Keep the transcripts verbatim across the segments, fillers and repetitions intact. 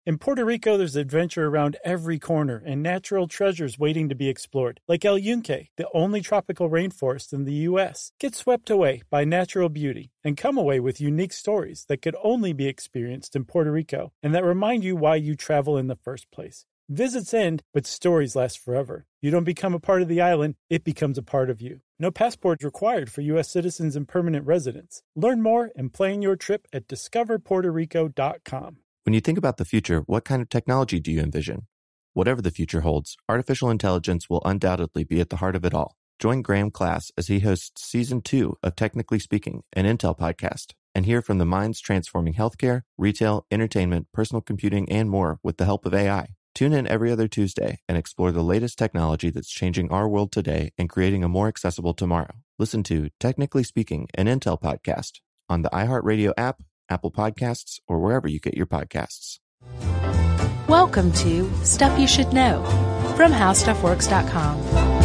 In Puerto Rico, there's adventure around every corner and natural treasures waiting to be explored, like El Yunque, the only tropical rainforest in the U S. Get swept away by natural beauty and come away with unique stories that could only be experienced in Puerto Rico and that remind you why you travel in the first place. Visits end, but stories last forever. You don't become a part of the island, it becomes a part of you. No passport required for U S citizens and permanent residents. Learn more and plan your trip at discover puerto rico dot com. When you think about the future, what kind of technology do you envision? Whatever the future holds, artificial intelligence will undoubtedly be at the heart of it all. Join Graham Class as he hosts Season two of Technically Speaking, an Intel podcast, and hear from the minds transforming healthcare, retail, entertainment, personal computing, and more with the help of A I. Tune in every other Tuesday and explore the latest technology that's changing our world today and creating a more accessible tomorrow. Listen to Technically Speaking, an Intel podcast on the iHeartRadio app, Apple Podcasts, or wherever you get your podcasts. Welcome to Stuff You Should Know from how stuff works dot com.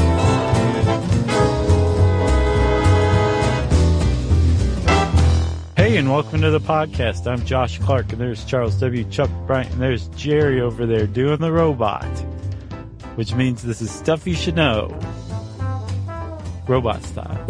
Hey, and welcome to the podcast. I'm Josh Clark, and there's Charles W. Chuck Bryant, and there's Jerry over there doing the robot, which means this is Stuff You Should Know, robot style.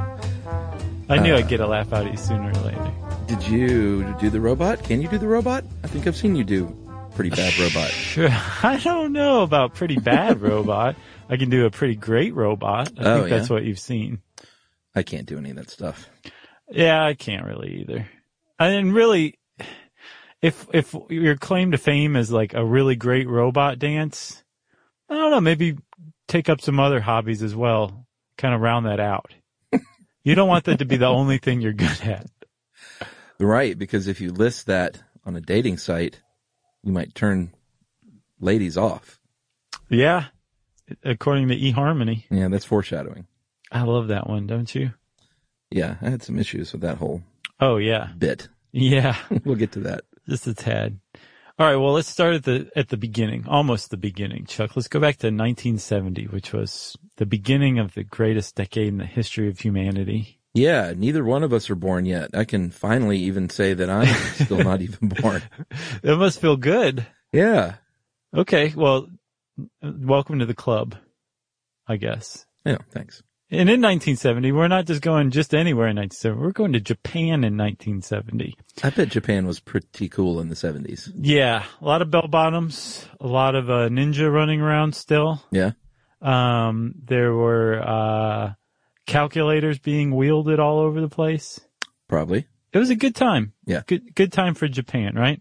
I knew uh, I'd get a laugh out of you sooner or later. Did you do the robot? Can you do the robot? I think I've seen you do pretty bad robot. I don't know about pretty bad robot. I can do a pretty great robot. I oh, think that's yeah? what you've seen. I can't do any of that stuff. Yeah, I can't really either. And really, if if your claim to fame is like a really great robot dance, I don't know, maybe take up some other hobbies as well, kind of round that out. You don't want that to be the only thing you're good at. Right, because if you list that on a dating site, you might turn ladies off. Yeah, according to eHarmony. Yeah, that's foreshadowing. I love that one, don't you? Yeah, I had some issues with that whole oh yeah bit. Yeah. We'll get to that. Just a tad. All right, well, let's start at the at the beginning, almost the beginning, Chuck. Let's go back to nineteen seventy, which was the beginning of the greatest decade in the history of humanity. Yeah, neither one of us are born yet. I can finally even say that I'm still not even born. It must feel good. Yeah. Okay, well, welcome to the club, I guess. Yeah, thanks. And in nineteen seventy, we're not just going just anywhere in nineteen seventy. We're going to Japan in nineteen seventy. I bet Japan was pretty cool in the seventies. Yeah. A lot of bell bottoms, a lot of uh, ninja running around still. Yeah. Um, there were uh, calculators being wielded all over the place. Probably. It was a good time. Yeah. Good, good time for Japan, right?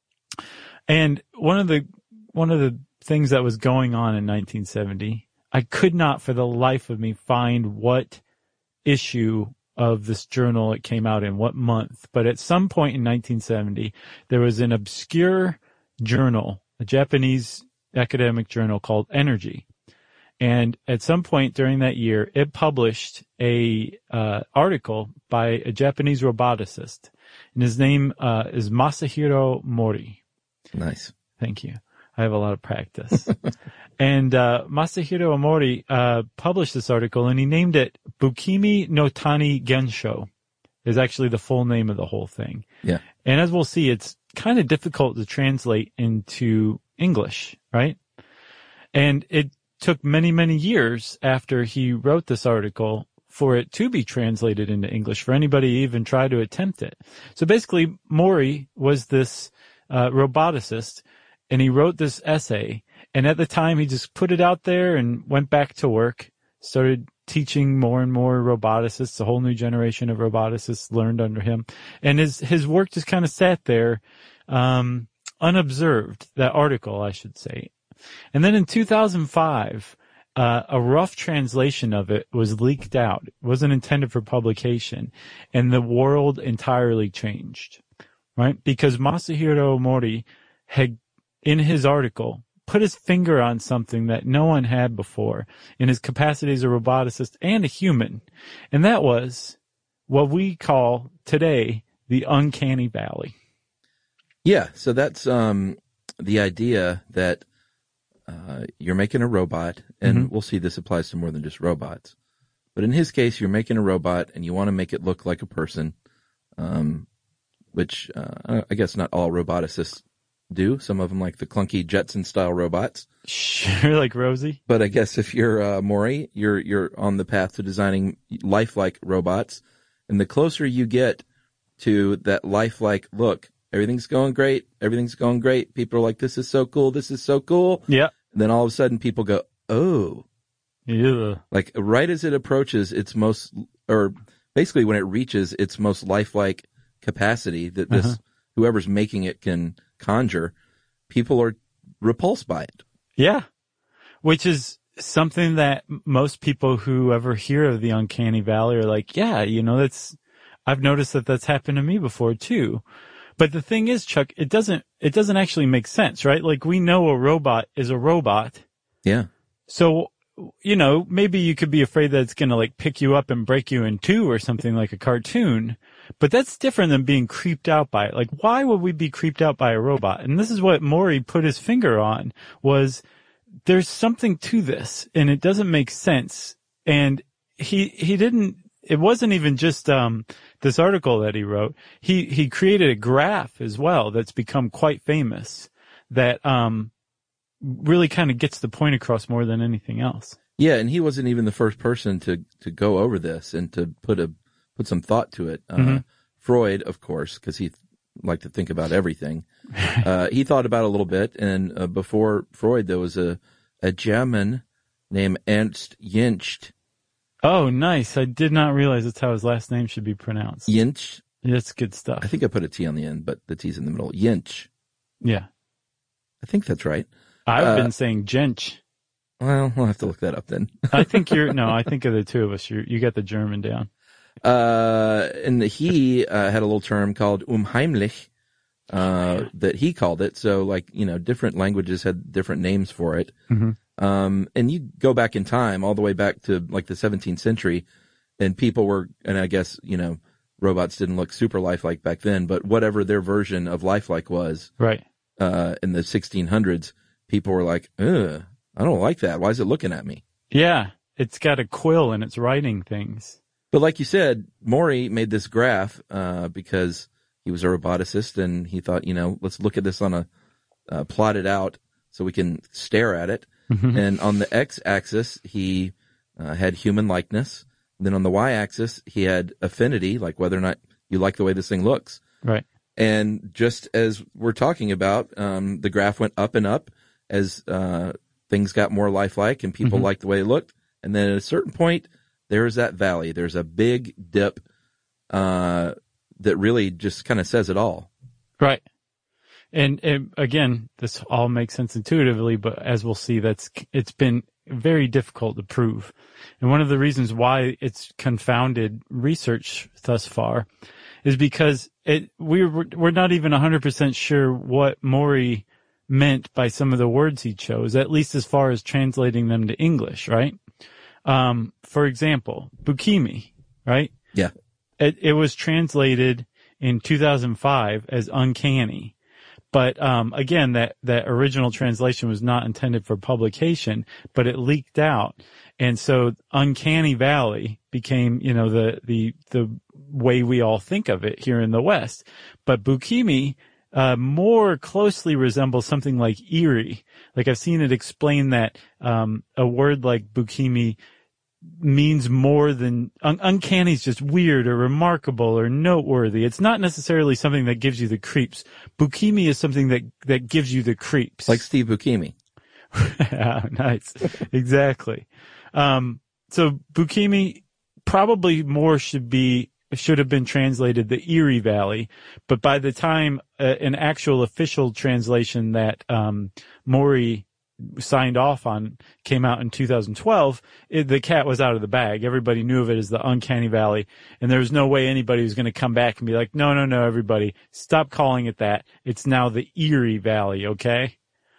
And one of the, one of the things that was going on in nineteen seventy, I could not for the life of me find what issue of this journal it came out in, what month. But at some point in nineteen seventy, there was an obscure journal, a Japanese academic journal called Energy. And at some point during that year, it published a uh, article by a Japanese roboticist. And his name uh, is Masahiro Mori. Nice. Thank you. I have a lot of practice. And uh Masahiro Mori uh published this article, and he named it Bukimi no Tani Gensho, is actually the full name of the whole thing. Yeah. And as we'll see, it's kind of difficult to translate into English, right? And it took many, many years after he wrote this article for it to be translated into English, for anybody to even try to attempt it. So basically, Mori was this uh roboticist, and he wrote this essay, and at the time he just put it out there and went back to work, started teaching more and more roboticists. A whole new generation of roboticists learned under him. And his, his work just kind of sat there, um, unobserved, that article, I should say. And then in two thousand five, uh, a rough translation of it was leaked out. It wasn't intended for publication, and the world entirely changed, right? Because Masahiro Mori had, in his article, put his finger on something that no one had before in his capacity as a roboticist and a human. And that was what we call today the uncanny valley. Yeah. So that's, um, the idea that, uh, you're making a robot, and mm-hmm. we'll see this applies to more than just robots. But in his case, you're making a robot and you want to make it look like a person, um, which, uh, I guess not all roboticists do. Some of them like the clunky Jetson style robots. Sure, like Rosie. But I guess if you're uh, Maury, you're you're on the path to designing lifelike robots, and the closer you get to that lifelike look, everything's going great, everything's going great. People are like, "This is so cool, this is so cool." Yeah. And then all of a sudden, people go, "Oh." Yeah. Like right as it approaches its most, or basically when it reaches its most lifelike capacity that this Uh-huh. whoever's making it can conjure, people are repulsed by it. Yeah. Which is something that most people who ever hear of the uncanny valley are like, yeah, you know, that's, I've noticed that that's happened to me before too. But the thing is, Chuck, it doesn't, it doesn't actually make sense, right? Like we know a robot is a robot. Yeah. So, you know, maybe you could be afraid that it's going to like pick you up and break you in two or something like a cartoon, but that's different than being creeped out by it. Like, why would we be creeped out by a robot? And this is what Maury put his finger on, was there's something to this and it doesn't make sense. And he, he didn't, it wasn't even just, um, this article that he wrote. He, he created a graph as well that's become quite famous that, um, really kind of gets the point across more than anything else. Yeah, and he wasn't even the first person to, to go over this and to put a put some thought to it. Uh, Mm-hmm. Freud, of course, because he liked to think about everything. uh, he thought about it a little bit, and uh, before Freud, there was a a German named Ernst Jentsch. Oh, nice. I did not realize that's how his last name should be pronounced. Jentsch. That's good stuff. I think I put a T on the end, but the T's in the middle. Jentsch. Yeah. I think that's right. I've Uh, been saying Jench. Well, we'll have to look that up then. I think you're, no, I think of the two of us, you you got the German down. Uh, and he uh, had a little term called unheimlich, uh, that he called it. So, like, you know, different languages had different names for it. Mm-hmm. Um, and you go back in time, all the way back to like the seventeenth century, and people were, and I guess, you know, robots didn't look super lifelike back then, but whatever their version of lifelike was, Right. uh, in the sixteen hundreds, people were like, ugh, I don't like that. Why is it looking at me? Yeah. It's got a quill and it's writing things. But like you said, Maury made this graph, uh, because he was a roboticist and he thought, you know, let's look at this on a, uh, plot it out so we can stare at it. Mm-hmm. And on the x-axis, he uh, had human likeness. And then on the y-axis, he had affinity, like whether or not you like the way this thing looks. Right. And just as we're talking about, um, the graph went up and up as uh, things got more lifelike and people Mm-hmm. liked the way it looked. And then at a certain point, there's that valley. There's a big dip uh, that really just kind of says it all. Right. And, and again, this all makes sense intuitively, but as we'll see, that's, it's been very difficult to prove. And one of the reasons why it's confounded research thus far is because it, we're, we're not even one hundred percent sure what Maury meant by some of the words he chose, at least as far as translating them to English, right? Um, for example, Bukimi, right? Yeah. It, it was translated in two thousand five as uncanny. But, um, again, that, that original translation was not intended for publication, but it leaked out. And so Uncanny Valley became, you know, the, the, the way we all think of it here in the West. But Bukimi, uh, more closely resembles something like eerie. Like I've seen it explain that, um, a word like Bukimi means more than un- uncanny is just weird or remarkable or noteworthy. It's not necessarily something that gives you the creeps. Bukimi is something that, that gives you the creeps. Like Steve Buscemi. Yeah, nice. Exactly. Um, so Bukimi probably more should be, should have been translated the Erie Valley, but by the time uh, an actual official translation that, um, Maury signed off on came out in two thousand twelve, it, the cat was out of the bag. Everybody knew of it as the Uncanny Valley, and there was no way anybody was going to come back and be like, no, no, no, everybody, stop calling it that. It's now the Erie Valley, okay?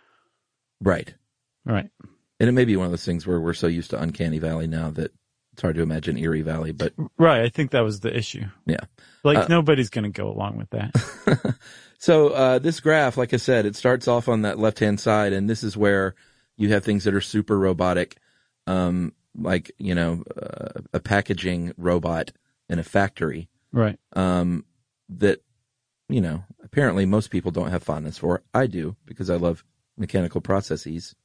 Right. Right. And it may be one of those things where we're so used to Uncanny Valley now that it's hard to imagine Erie Valley, but Right, I think that was the issue. yeah. Like, Uh, nobody's going to go along with that. So uh, this graph, like I said, it starts off on that left-hand side, and this is where you have things that are super robotic, um, like, you know, uh, a packaging robot in a factory, Right. um, that you know, apparently most people don't have fondness for. I do, because I love mechanical processes.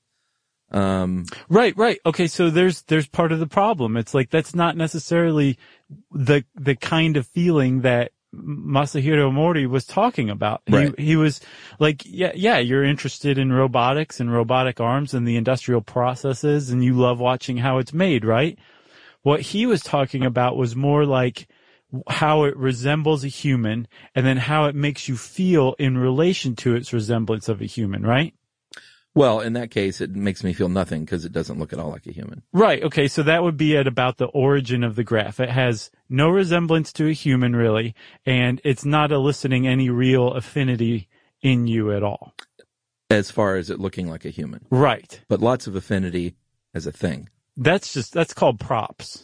Um, right, right. Okay, so there's there's part of the problem. It's like that's not necessarily the the kind of feeling that Masahiro Mori was talking about. Right. He he was like, yeah, yeah, you're interested in robotics and robotic arms and the industrial processes, and you love watching how it's made, right? What he was talking about was more like how it resembles a human, and then how it makes you feel in relation to its resemblance of a human, right? Well, in that case, it makes me feel nothing because it doesn't look at all like a human. Right. Okay. So that would be at about the origin of the graph. It has no resemblance to a human, really, and it's not eliciting any real affinity in you at all. As far as it looking like a human. Right. But lots of affinity as a thing. That's just, that's called props.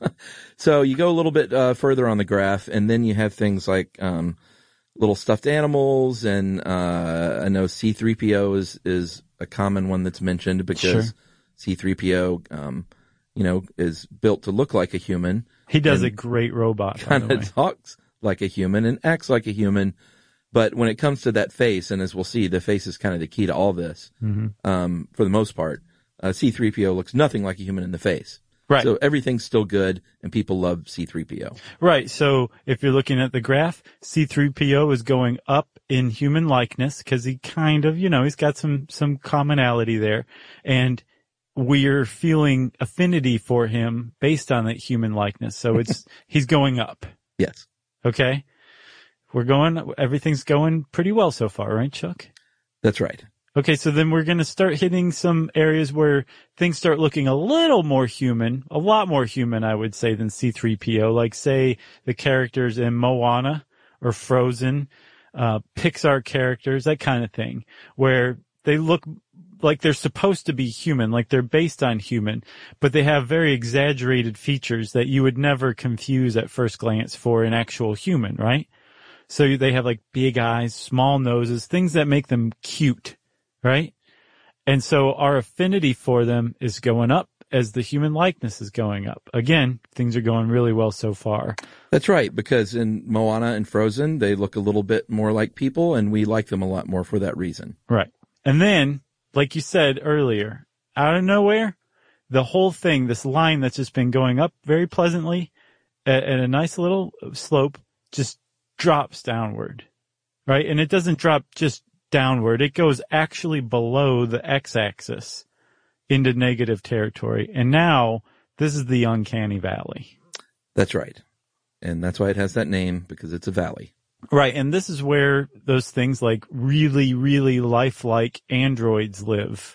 So you go a little bit uh, further on the graph, and then you have things like um, little stuffed animals, and uh, I know C three P O is, is a common one that's mentioned because Sure. C three P O, um, you know, is built to look like a human. He does and a great robot, by Kind the of way. talks like a human and acts like a human. But when it comes to that face, and as we'll see, the face is kind of the key to all this, Mm-hmm. um, for the most part. Uh, C three P O looks nothing like a human in the face. Right. So everything's still good, and people love C three P O. Right. So if you're looking at the graph, C three P O is going up in human likeness because he kind of, you know, he's got some, some commonality there. And we're feeling affinity for him based on that human likeness. So it's, he's going up. Yes. Okay. We're going, everything's going pretty well so far, right, Chuck? That's right. Okay, so then we're going to start hitting some areas where things start looking a little more human, a lot more human, I would say, than C three P O. Like, say, the characters in Moana or Frozen, uh, Pixar characters, that kind of thing, where they look like they're supposed to be human, like they're based on human, but they have very exaggerated features that you would never confuse at first glance for an actual human, right? So they have like big eyes, small noses, things that make them cute. Right? And so our affinity for them is going up as the human likeness is going up. Again, things are going really well so far. That's right, because in Moana and Frozen, they look a little bit more like people, and we like them a lot more for that reason. Right. And then, like you said earlier, out of nowhere, the whole thing, this line that's just been going up very pleasantly at, at a nice little slope, just drops downward. Right? And it doesn't drop just downward. It goes actually below the x-axis into negative territory. And now this is the uncanny valley. That's right. And that's why it has that name, because it's a valley. Right. And this is where those things like really, really lifelike androids live,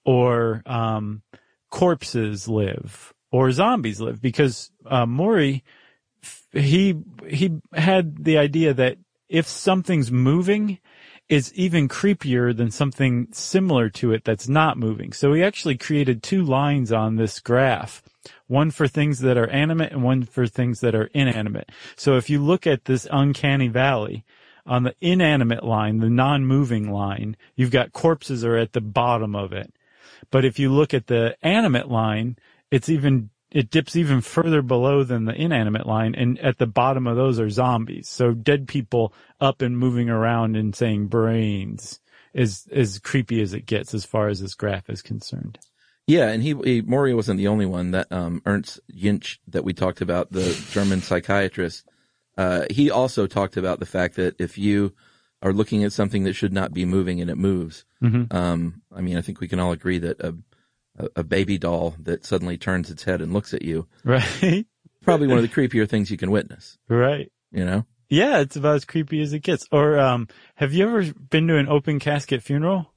or um, corpses live, or zombies live, because uh, Mori, he he had the idea that if something's moving, is even creepier than something similar to it that's not moving. So he actually created two lines on this graph, one for things that are animate and one for things that are inanimate. So if you look at this uncanny valley, on the inanimate line, the non-moving line, you've got corpses are at the bottom of it. But if you look at the animate line, it's even it dips even further below than the inanimate line, and at the bottom of those are zombies. So dead people up and moving around and saying brains is as creepy as it gets as far as this graph is concerned. Yeah, and he, he Mori wasn't the only one. That um, Ernst Jentsch that we talked about, the German psychiatrist, uh, he also talked about the fact that if you are looking at something that should not be moving and it moves, Mm-hmm. um, I mean, I think we can all agree that a a baby doll that suddenly turns its head and looks at you, Right? probably one of the creepier things you can witness, Right. you know? Yeah, it's about as creepy as it gets. Or um, have you ever been to an open casket funeral?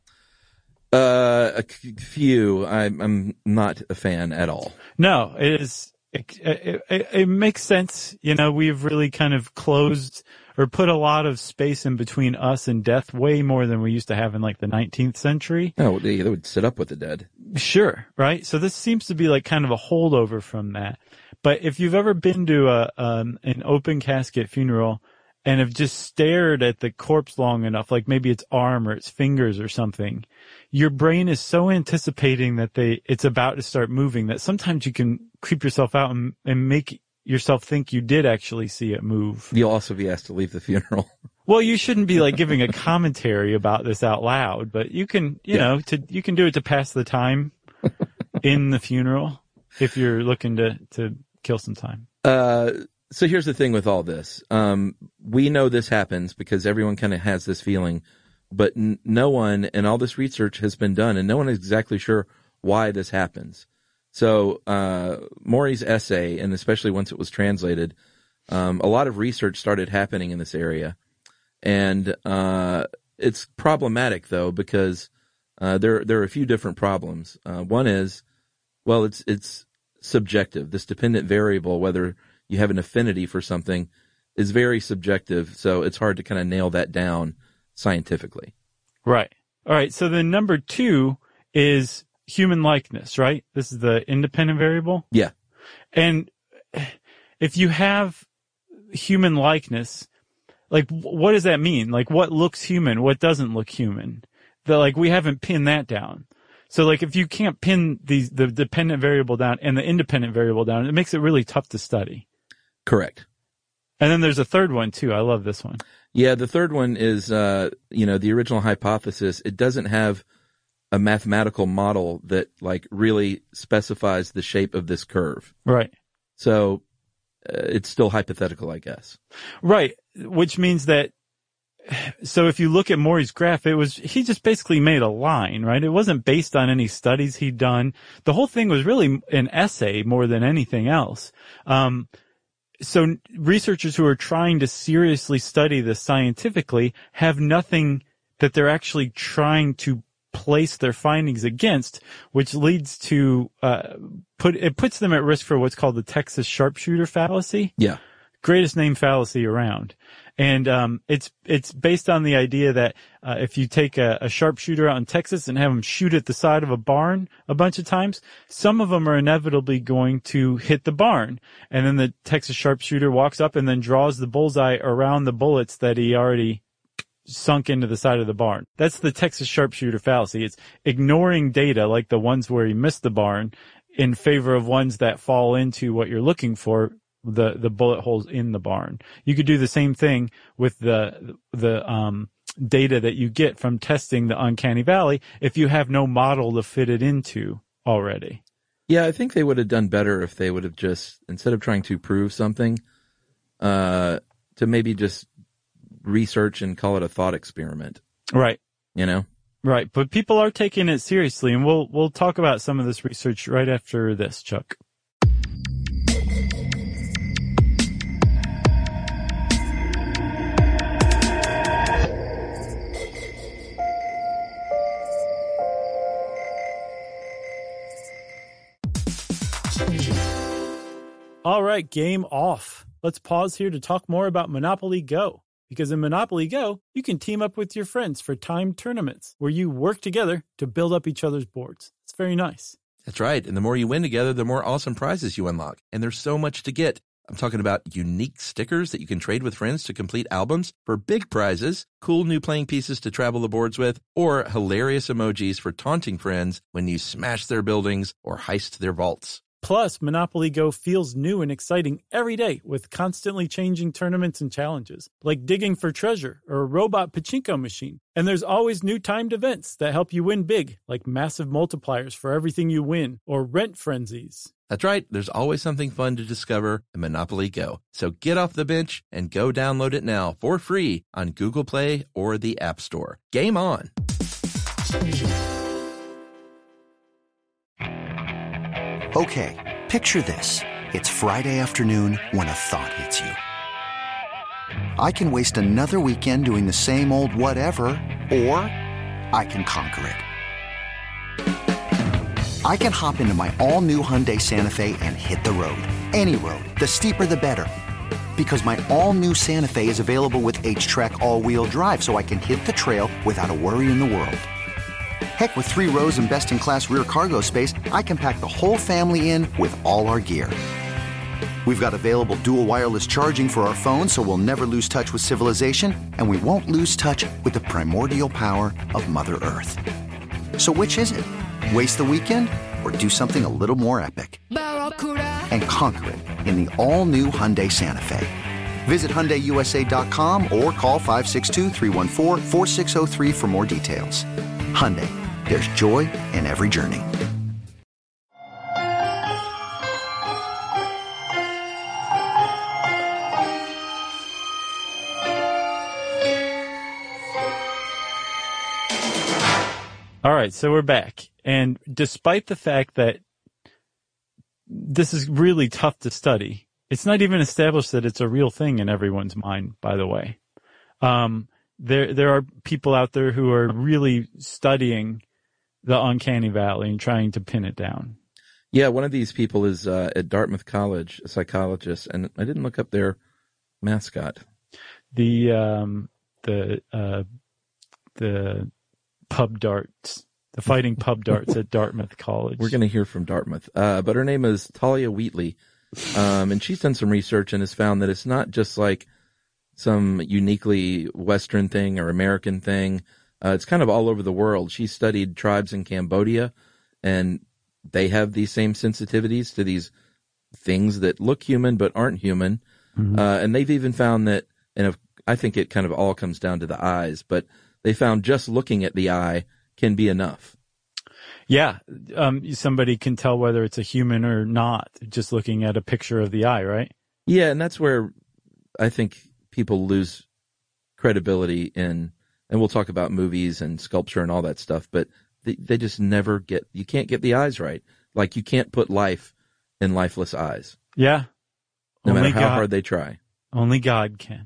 Uh, a c- few. I'm, I'm not a fan at all. No, it is. It, it, it, it makes sense. You know, we've really kind of closed or put a lot of space in between us and death, way more than we used to have in like the nineteenth century. No, they, they would sit up with the dead. Sure, right? So this seems to be like kind of a holdover from that. But if you've ever been to a um, an open casket funeral and have just stared at the corpse long enough, like maybe its arm or its fingers or something, your brain is so anticipating that they it's about to start moving that sometimes you can creep yourself out and, and make yourself think you did actually see it move. You'll also be asked to leave the funeral. Well, you shouldn't be like giving a commentary about this out loud, but you can, you Yeah. know, to you can do it to pass the time in the funeral if you're looking to to kill some time. Uh, so here's the thing with all this. Um, we know this happens because everyone kind of has this feeling, but n- no one, and all this research has been done, and no one is exactly sure why this happens. So uh, Maury's essay, and especially once it was translated, um, a lot of research started happening in this area. And uh, it's problematic, though, because uh, there there are a few different problems. Uh, one is, well, it's it's subjective. This dependent variable, whether you have an affinity for something, is very subjective. So it's hard to kind of nail that down scientifically. Right. All right. So then number two is human likeness, right? This is the independent variable. Yeah. And if you have human likeness, like, what does that mean? Like, what looks human? What doesn't look human? The, like, we haven't pinned that down. So, like, if you can't pin these, the dependent variable down and the independent variable down, it makes it really tough to study. Correct. And then there's a third one, too. I love this one. Yeah, the third one is, uh, you know, the original hypothesis. It doesn't have a mathematical model that, like, really specifies the shape of this curve. Right. So uh, it's still hypothetical, I guess. Right. Which means that, so if you look at Maury's graph, it was, he just basically made a line, right? It wasn't based on any studies he'd done. The whole thing was really an essay more than anything else. Um, so researchers who are trying to seriously study this scientifically have nothing that they're actually trying to place their findings against, which leads to, uh, put, it puts them at risk for what's called the Texas sharpshooter fallacy. Yeah. Greatest name fallacy around. And, um, it's, it's based on the idea that, uh, if you take a, a sharpshooter out in Texas and have them shoot at the side of a barn a bunch of times, some of them are inevitably going to hit the barn. And then the Texas sharpshooter walks up and then draws the bullseye around the bullets that he already sunk into the side of the barn. That's the Texas sharpshooter fallacy. It's ignoring data like the ones where he missed the barn in favor of ones that fall into what you're looking for, the, the bullet holes in the barn. You could do the same thing with the, the, um, data that you get from testing the uncanny valley if you have no model to fit it into already. Yeah, I think they would have done better if they would have just, instead of trying to prove something, uh, to maybe just research and call it a thought experiment. Right. You know? Right. But people are taking it seriously, and we'll, we'll talk about some of this research right after this, Chuck. All right, game off. Let's pause here to talk more about Monopoly Go. Because in Monopoly Go, you can team up with your friends for timed tournaments where you work together to build up each other's boards. It's very nice. That's right. And the more you win together, the more awesome prizes you unlock. And there's so much to get. I'm talking about unique stickers that you can trade with friends to complete albums for big prizes, cool new playing pieces to travel the boards with, or hilarious emojis for taunting friends when you smash their buildings or heist their vaults. Plus, Monopoly Go feels new and exciting every day with constantly changing tournaments and challenges, like digging for treasure or a robot pachinko machine. And there's always new timed events that help you win big, like massive multipliers for everything you win or rent frenzies. That's right. There's always something fun to discover in Monopoly Go. So get off the bench and go download it now for free on Google Play or the App Store. Game on! Okay, picture this. It's Friday afternoon when a thought hits you. I can waste another weekend doing the same old whatever, or I can conquer it. I can hop into my all-new Hyundai Santa Fe and hit the road. Any road. The steeper, the better. Because my all-new Santa Fe is available with H-Track all-wheel drive, so I can hit the trail without a worry in the world. Heck, with three rows and best-in-class rear cargo space, I can pack the whole family in with all our gear. We've got available dual wireless charging for our phones, so we'll never lose touch with civilization, and we won't lose touch with the primordial power of Mother Earth. So which is it? Waste the weekend or do something a little more epic? And conquer it in the all-new Hyundai Santa Fe. Visit Hyundai U S A dot com or call five six two, three one four, four six zero three for more details. Hyundai, there's joy in every journey. All right, so we're back. And despite the fact that this is really tough to study, it's not even established that it's a real thing in everyone's mind, by the way. Um, there, there are people out there who are really studying the uncanny valley and trying to pin it down. Yeah, one of these people is uh, at Dartmouth College, a psychologist, and I didn't look up their mascot. The, um, the, uh, the pub darts, the fighting pub darts at Dartmouth College. We're going to hear from Dartmouth. Uh, but her name is Talia Wheatley. Um, and she's done some research and has found that it's not just like some uniquely Western thing or American thing. Uh, it's kind of all over the world. She studied tribes in Cambodia, and they have these same sensitivities to these things that look human but aren't human. Mm-hmm. Uh, and they've even found that, and if, I think it kind of all comes down to the eyes, but they found just looking at the eye can be enough. Yeah. Um, somebody can tell whether it's a human or not just looking at a picture of the eye, right? Yeah. And that's where I think people lose credibility in, and we'll talk about movies and sculpture and all that stuff, but they, they just never get, you can't get the eyes right. Like you can't put life in lifeless eyes. Yeah. No Only matter how God, hard they try. Only God can.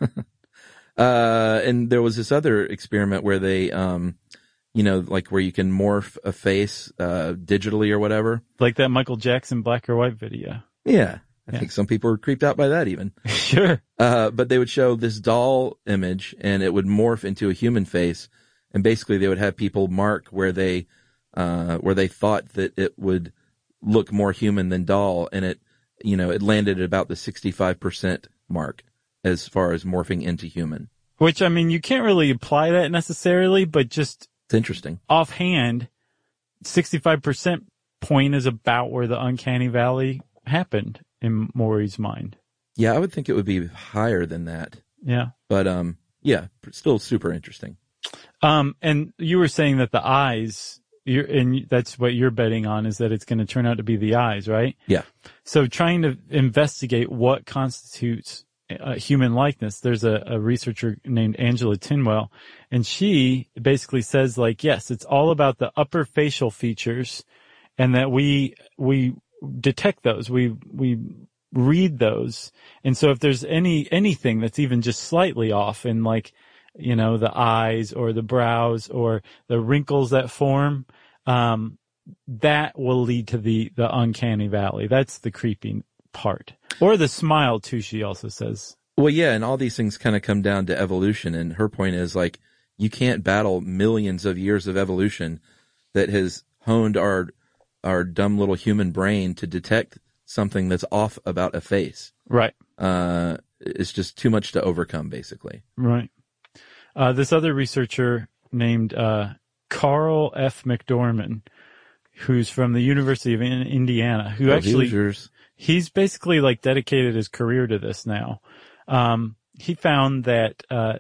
uh, and there was this other experiment where they, um, you know, like where you can morph a face, uh, digitally or whatever. Like that Michael Jackson black or white video. Yeah. I yeah. think some people were creeped out by that even. Sure. Uh, but they would show this doll image and it would morph into a human face. And basically they would have people mark where they, uh, where they thought that it would look more human than doll. And it, you know, it landed at about the sixty-five percent mark as far as morphing into human. Which, I mean, you can't really apply that necessarily, but just it's interesting. Offhand, sixty-five percent point is about where the uncanny valley happened in Maury's mind. Yeah, I would think it would be higher than that. Yeah. But, um, yeah, still super interesting. Um, and you were saying that the eyes, you're, and that's what you're betting on, is that it's going to turn out to be the eyes, right? Yeah. So trying to investigate what constitutes uh, human likeness, there's a, a researcher named Angela Tinwell, and she basically says, like, yes, it's all about the upper facial features, and that we we detect those, we we read those, and so if there's any anything that's even just slightly off in, like, you know, the eyes or the brows or the wrinkles that form, um, that will lead to the, the uncanny valley. That's the creepy part. Or the smile too, she also says. Well, yeah, and all these things kind of come down to evolution, and her point is, like, you can't battle millions of years of evolution that has honed our, our dumb little human brain to detect something that's off about a face. Right. Uh, it's just too much to overcome, basically. Right. Uh, this other researcher named, uh, Carl F. McDorman, who's from the University of Indiana, who oh, actually, Hoosiers. He's basically like dedicated his career to this now. Um, he found that, uh,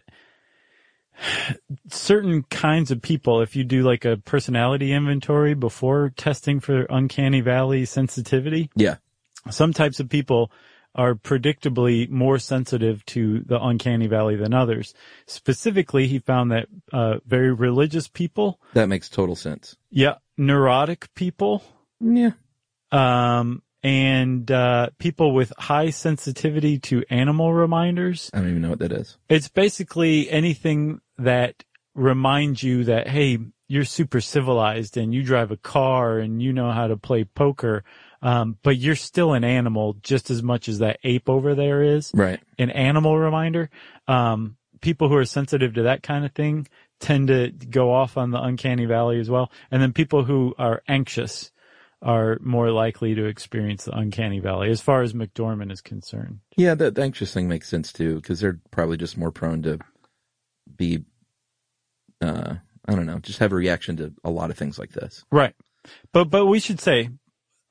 certain kinds of people, if you do like a personality inventory before testing for uncanny valley sensitivity. Yeah. Some types of people are predictably more sensitive to the uncanny valley than others. Specifically, he found that uh very religious people. That makes total sense. Yeah. Neurotic people. Yeah. Um, and uh people with high sensitivity to animal reminders. I don't even know what that is. It's basically anything that reminds you that, hey, you're super civilized and you drive a car and you know how to play poker. Um, but you're still an animal just as much as that ape over there is. Right. An animal reminder. Um, people who are sensitive to that kind of thing tend to go off on the uncanny valley as well. And then people who are anxious are more likely to experience the uncanny valley as far as McDorman is concerned. Yeah, the, the anxious thing makes sense too, because they're probably just more prone to be, uh, I don't know, just have a reaction to a lot of things like this. Right. But, but we should say,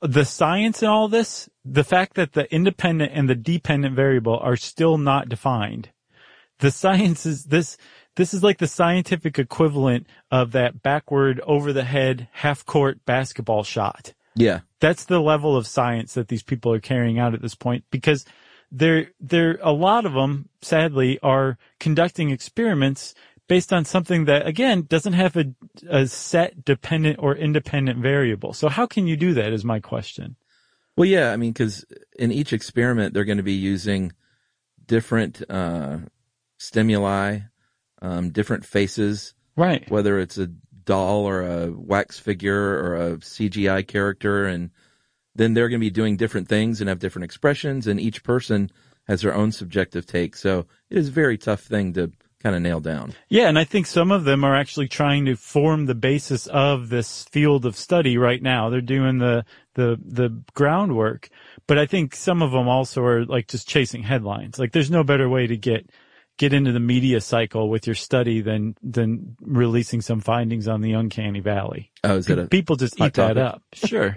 the science in all this, the fact that the independent and the dependent variable are still not defined. The science is this, this is like the scientific equivalent of that backward over the head half court basketball shot. Yeah. That's the level of science that these people are carrying out at this point, because there, there, a lot of them, sadly, are conducting experiments based on something that, again, doesn't have a, a set dependent or independent variable. So how can you do that is my question. Well, yeah, I mean, because in each experiment, they're going to be using different uh, stimuli, um, different faces. Right. Whether it's a doll or a wax figure or a C G I character. And then they're going to be doing different things and have different expressions. And each person has their own subjective take. So it is a very tough thing to kind of nail down. Yeah, and I think some of them are actually trying to form the basis of this field of study right now. They're doing the the the groundwork, but I think some of them also are like just chasing headlines. Like there's no better way to get get into the media cycle with your study than than releasing some findings on the uncanny valley. Oh, is that a people just eat that topic? up? Sure.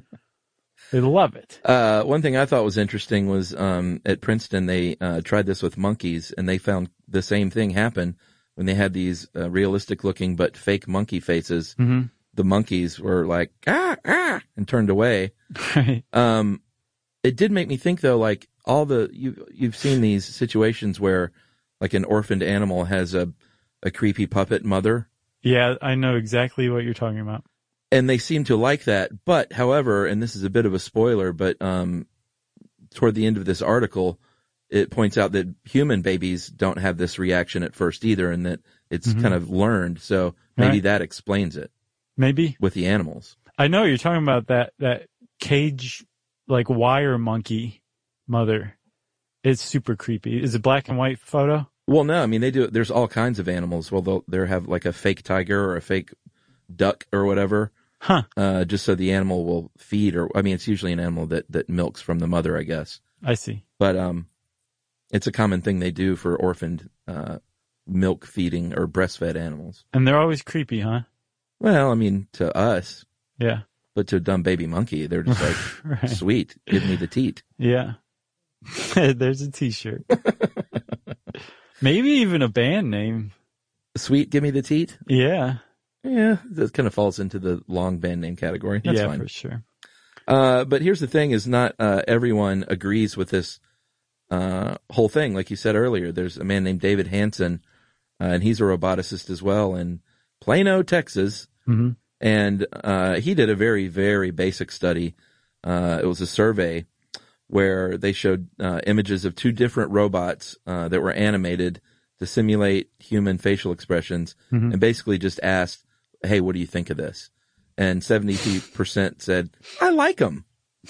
They love it. Uh, one thing I thought was interesting was um, at Princeton, they uh, tried this with monkeys, and they found the same thing happen when they had these uh, realistic-looking but fake monkey faces. Mm-hmm. The monkeys were like, ah, ah, and turned away. Right. Um, it did make me think, though, like all the you you've seen these situations where, like, an orphaned animal has a a creepy puppet mother. Yeah, I know exactly what you're talking about. And they seem to like that. But, however, and this is a bit of a spoiler, but um, toward the end of this article, it points out that human babies don't have this reaction at first either, and that it's Mm-hmm. kind of learned. So maybe Right. that explains it Maybe. with the animals. I know you're talking about that, that cage, like wire monkey mother. It's super creepy. Is it black and white photo? Well, no, I mean, they do. There's all kinds of animals. Well, they'll they have like a fake tiger or a fake duck or whatever. Huh. Uh, just so the animal will feed, or I mean, it's usually an animal that, that milks from the mother, I guess. I see. But um, it's a common thing they do for orphaned uh, milk feeding or breastfed animals. And they're always creepy, huh? Well, I mean, to us, Yeah. but to a dumb baby monkey, they're just like, Right. sweet, give me the teat. Yeah. There's a t-shirt. Maybe even a band name. Sweet, give me the teat? Yeah. Yeah, that kind of falls into the long band name category. That's yeah, fine. for sure. Uh, but here's the thing: is not uh, everyone agrees with this uh, whole thing. Like you said earlier, there's a man named David Hansen, uh, and he's a roboticist as well in Plano, Texas. Mm-hmm. And uh, he did a very, very basic study. Uh, it was a survey where they showed uh, images of two different robots uh, that were animated to simulate human facial expressions, Mm-hmm. and basically just asked, hey, what do you think of this? And seventy percent said, I like them.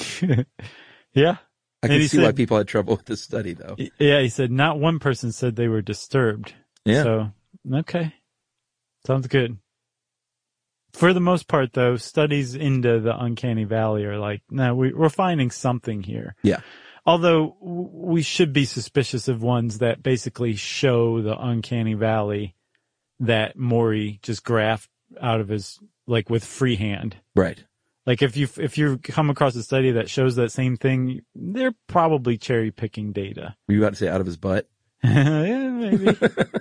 Yeah. I And can he see why said- people had trouble with this study, though. Yeah, he said not one person said they were disturbed. Yeah. So, okay. Sounds good. For the most part, though, studies into the uncanny valley are like, no, we, we're finding something here. Yeah. Although w- we should be suspicious of ones that basically show the uncanny valley that Maury just graphed out of his, like with freehand. Right. Like if you if you come across a study that shows that same thing, they're probably cherry picking data. Were you about to say out of his butt? Yeah, maybe.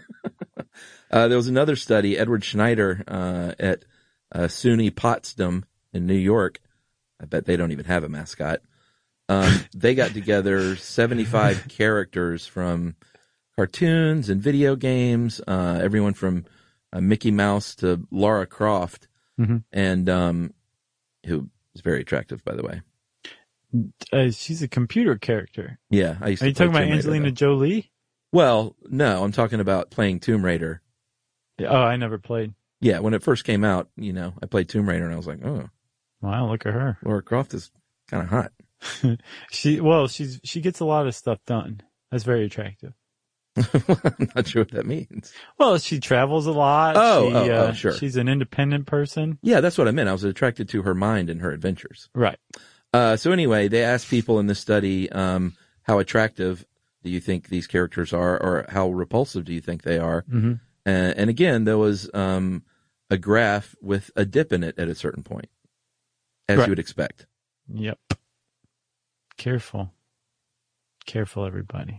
Uh, there was another study, Edward Schneider uh, at uh, SUNY Potsdam in New York. I bet they don't even have a mascot. Um, they got together seventy-five characters from cartoons and video games, uh, everyone from uh, Mickey Mouse to Lara Croft, Mhm. and um, who is very attractive, by the way. Uh, she's a computer character. Yeah, I used Are to you play talking about Tomb Raider, Angelina though. Jolie? Well, no, I'm talking about playing Tomb Raider. Oh, I never played. Yeah, when it first came out, you know, I played Tomb Raider, and I was like, oh, Wow, look at her. Lara Croft is kind of hot. She well, she's she gets a lot of stuff done. That's very attractive. I'm not sure what that means. Well, she travels a lot. Oh, she, oh, oh, uh, sure. She's an independent person. Yeah, that's what I meant. I was attracted to her mind and her adventures. Right. Uh, so anyway, they asked people in this study, um, how attractive do you think these characters are, or how repulsive do you think they are? Mm-hmm. Uh, and again, there was um, a graph with a dip in it at a certain point, as Right. you would expect. Yep. Careful. Careful, everybody.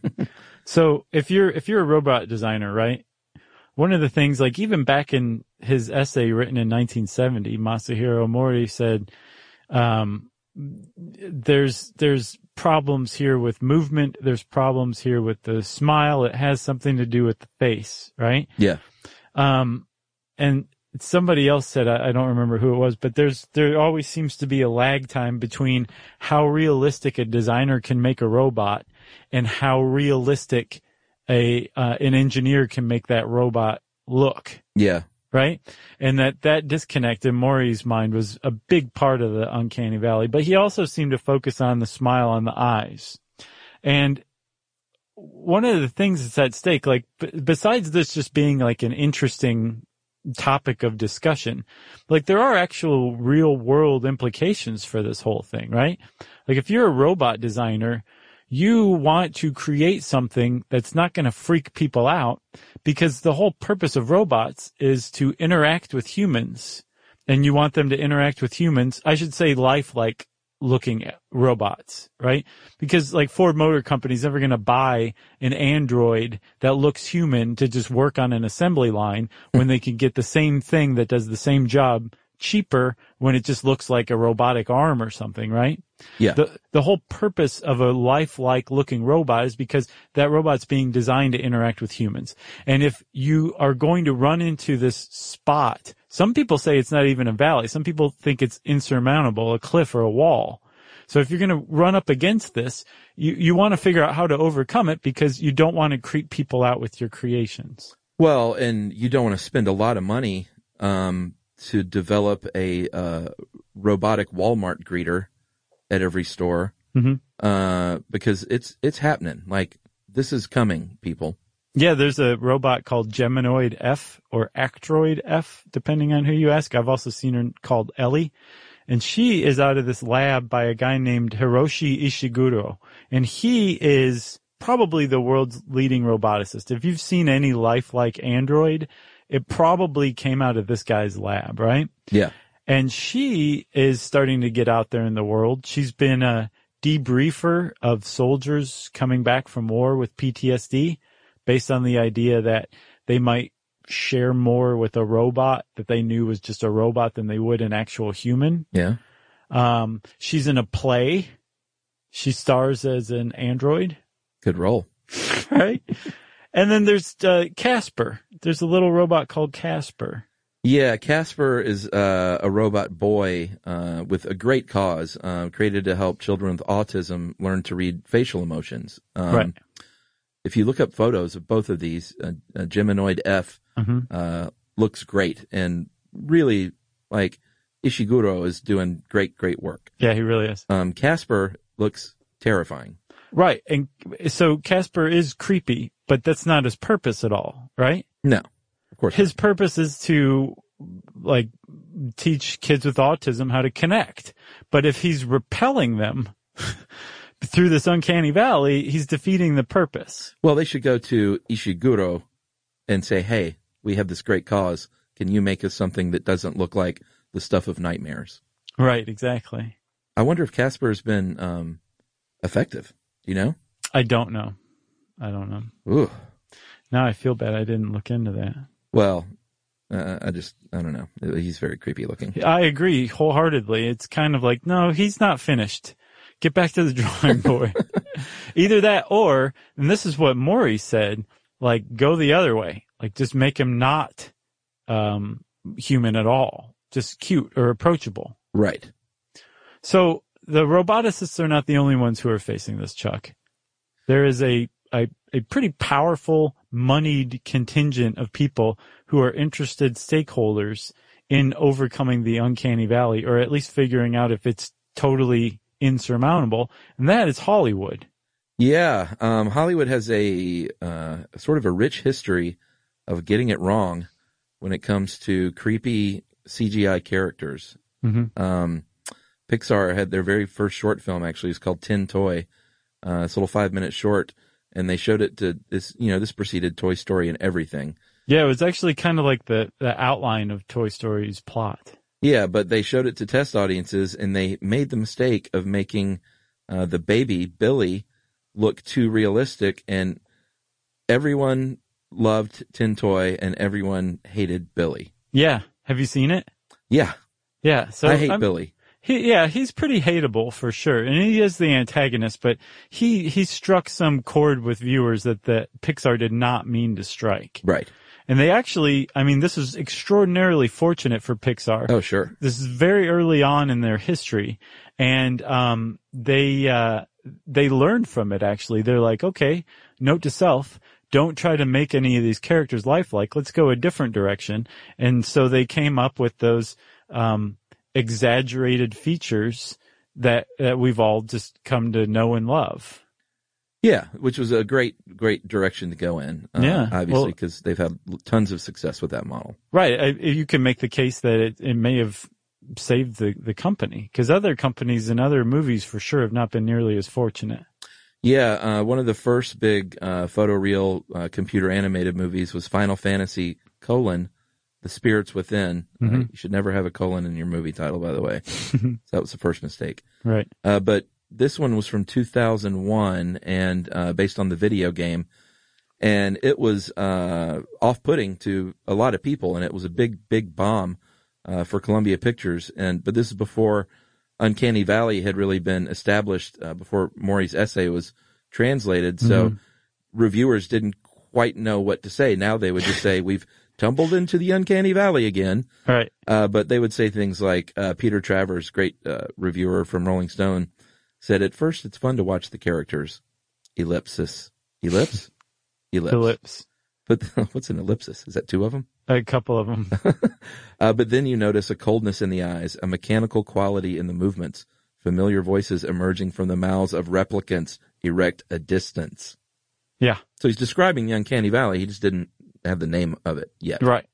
So if you're, if you're a robot designer, right? One of the things, like even back in his essay written in nineteen seventy, Masahiro Mori said, um, there's, there's problems here with movement. There's problems here with the smile. It has something to do with the face, right? Yeah. Um, and somebody else said, I, I don't remember who it was, but there's, there always seems to be a lag time between how realistic a designer can make a robot and how realistic a, uh, an engineer can make that robot look. Yeah. Right? And that, that disconnect in Maury's mind was a big part of the uncanny valley, but he also seemed to focus on the smile on the eyes. And one of the things that's at stake, like, b- besides this just being like an interesting topic of discussion, like there are actual real world implications for this whole thing, right? Like if you're a robot designer, you want to create something that's not going to freak people out, because the whole purpose of robots is to interact with humans, and you want them to interact with humans. I should say lifelike looking at robots, right? Because like Ford Motor Company is never going to buy an android that looks human to just work on an assembly line when they can get the same thing that does the same job cheaper when it just looks like a robotic arm or something, right? Yeah. The the whole purpose of a lifelike looking robot is because that robot's being designed to interact with humans. And if you are going to run into this spot, some people say it's not even a valley. Some people think it's insurmountable, a cliff or a wall. So if you're going to run up against this, you, you want to figure out how to overcome it, because you don't want to creep people out with your creations. Well, and you don't want to spend a lot of money, um, to develop a, uh, robotic Walmart greeter at every store, mm-hmm. uh, because it's, it's happening. Like, this is coming, people. Yeah, there's a robot called Geminoid F or Actroid F, depending on who you ask. I've also seen her called Ellie, and she is out of this lab by a guy named Hiroshi Ishiguro, and he is probably the world's leading roboticist. If you've seen any lifelike android, it probably came out of this guy's lab, right? Yeah. And she is starting to get out there in the world. She's been a debriefer of soldiers coming back from war with P T S D, based on the idea that they might share more with a robot that they knew was just a robot than they would an actual human. Yeah. Um, she's in a play. She stars as an android. Good role. Right? And then there's uh, Casper. There's a little robot called Casper. Yeah, Casper is uh, a robot boy uh, with a great cause, uh, created to help children with autism learn to read facial emotions. Um, right. If you look up photos of both of these, uh, uh, Geminoid F mm-hmm. uh, looks great, and really, like, Ishiguro is doing great, great work. Yeah, he really is. Um, Casper looks terrifying. Right, and so Casper is creepy, but that's not his purpose at all, right? No, of course His not. purpose is to, like, teach kids with autism how to connect. But if he's repelling them through this uncanny valley, he's defeating the purpose. Well, they should go to Ishiguro and say, hey, we have this great cause. Can you make us something that doesn't look like the stuff of nightmares? Right, exactly. I wonder if Casper has been um, effective. Do you know? I don't know. I don't know. Ooh. Now I feel bad I didn't look into that. Well, uh, I just, I don't know. He's very creepy looking. I agree wholeheartedly. It's kind of like, no, he's not finished. Get back to the drawing board. Either that or, and this is what Maury said, like, go the other way. Like, just make him not um human at all. Just cute or approachable. Right. So the roboticists are not the only ones who are facing this, Chuck. There is a, a, a pretty powerful, moneyed contingent of people who are interested stakeholders in overcoming the uncanny valley, or at least figuring out if it's totally insurmountable, and that is Hollywood. Yeah, um, Hollywood has a uh, sort of a rich history of getting it wrong when it comes to creepy C G I characters. Mm-hmm. Um, Pixar had their very first short film, actually. It's called Tin Toy. Uh, it's a little five-minute short, and they showed it to this, you know, this preceded Toy Story and everything. Yeah, it was actually kind of like the, the outline of Toy Story's plot. Yeah, but they showed it to test audiences, and they made the mistake of making uh, the baby, Billy, look too realistic, and everyone loved Tin Toy, and everyone hated Billy. Yeah. Have you seen it? Yeah. Yeah. So I hate I'm, Billy. He, yeah, he's pretty hateable for sure. And he is the antagonist, but he, he struck some chord with viewers that the Pixar did not mean to strike. Right. And they actually, I mean, this is extraordinarily fortunate for Pixar. Oh, sure. This is very early on in their history. And, um, they, uh, they learned from it actually. They're like, okay, note to self, don't try to make any of these characters lifelike. Let's go a different direction. And so they came up with those, um, exaggerated features that, that we've all just come to know and love. Yeah, which was a great, great direction to go in. Uh, Yeah, obviously, well- because they've had tons of success with that model. Right. I, you can make the case that it, it may have saved the, the company, because other companies and other movies for sure have not been nearly as fortunate. Yeah, uh, one of the first big uh, photoreal uh, computer animated movies was Final Fantasy: colon, The Spirits Within. Mm-hmm. Uh, you should never have a colon in your movie title, by the way. So that was the first mistake. Right. Uh, but this one was from two thousand one and uh, based on the video game. And it was uh, off-putting to a lot of people, and it was a big, big bomb uh, for Columbia Pictures. And but this is before Uncanny Valley had really been established, uh, before Maury's essay was translated. So Mhm. reviewers didn't quite know what to say. Now they would just say, we've tumbled into the Uncanny Valley again. Right. Uh, but they would say things like, uh, Peter Travers, great uh, reviewer from Rolling Stone, said, at first it's fun to watch the characters. Ellipsis. Ellipse? Ellipse. Ellipse. But what's an ellipsis? Is that two of them? A couple of them. Uh, but then you notice a coldness in the eyes, a mechanical quality in the movements, familiar voices emerging from the mouths of replicants erect a distance. Yeah. So he's describing the Uncanny Valley. He just didn't have the name of it yet. Right.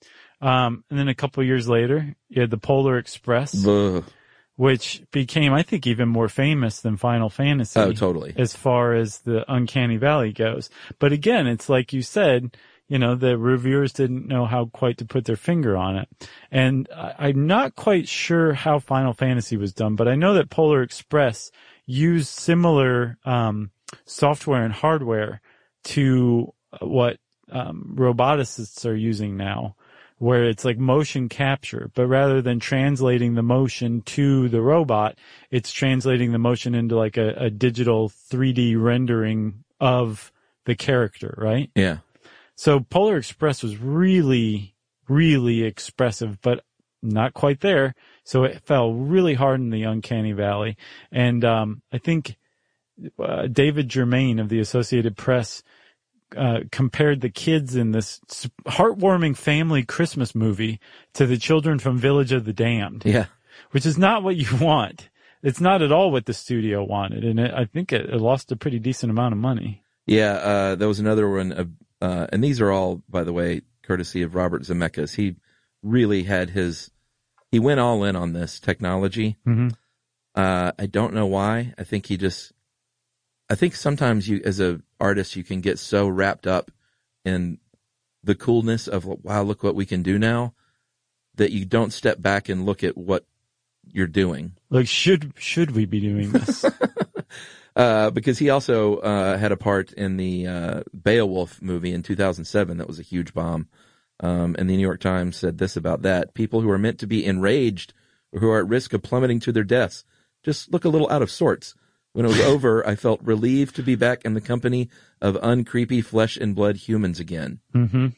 Um, and then a couple of years later, you had the Polar Express, Ugh. which became, I think, even more famous than Final Fantasy. Oh, totally. As far as the Uncanny Valley goes. But again, it's like you said, you know, the reviewers didn't know how quite to put their finger on it. And I, I'm not quite sure how Final Fantasy was done, but I know that Polar Express used similar, um, software and hardware to what, um, roboticists are using now, where it's like motion capture, but rather than translating the motion to the robot, it's translating the motion into like a, a digital three D rendering of the character, right? Yeah. So Polar Express was really, really expressive, but not quite there. So it fell really hard in the Uncanny Valley. And, um, I think, uh, David Germain of the Associated Press, uh, compared the kids in this heartwarming family Christmas movie to the children from Village of the Damned. Yeah. Which is not what you want. It's not at all what the studio wanted. And it, I think it, it lost a pretty decent amount of money. Yeah. Uh, there was another one of, uh, and these are all, by the way, courtesy of Robert Zemeckis. He really had his, he went all in on this technology. Mm-hmm. Uh, I don't know why. I think he just, I think sometimes you, as a artist, you can get so wrapped up in the coolness of, wow, look what we can do now, that you don't step back and look at what you're doing. Like, should, should we be doing this? Uh, because he also, uh, had a part in the, uh, Beowulf movie in two thousand seven that was a huge bomb. Um, and the New York Times said this about that. People who are meant to be enraged or who are at risk of plummeting to their deaths just look a little out of sorts. When it was over, I felt relieved to be back in the company of uncreepy flesh and blood humans again. Mm-hmm.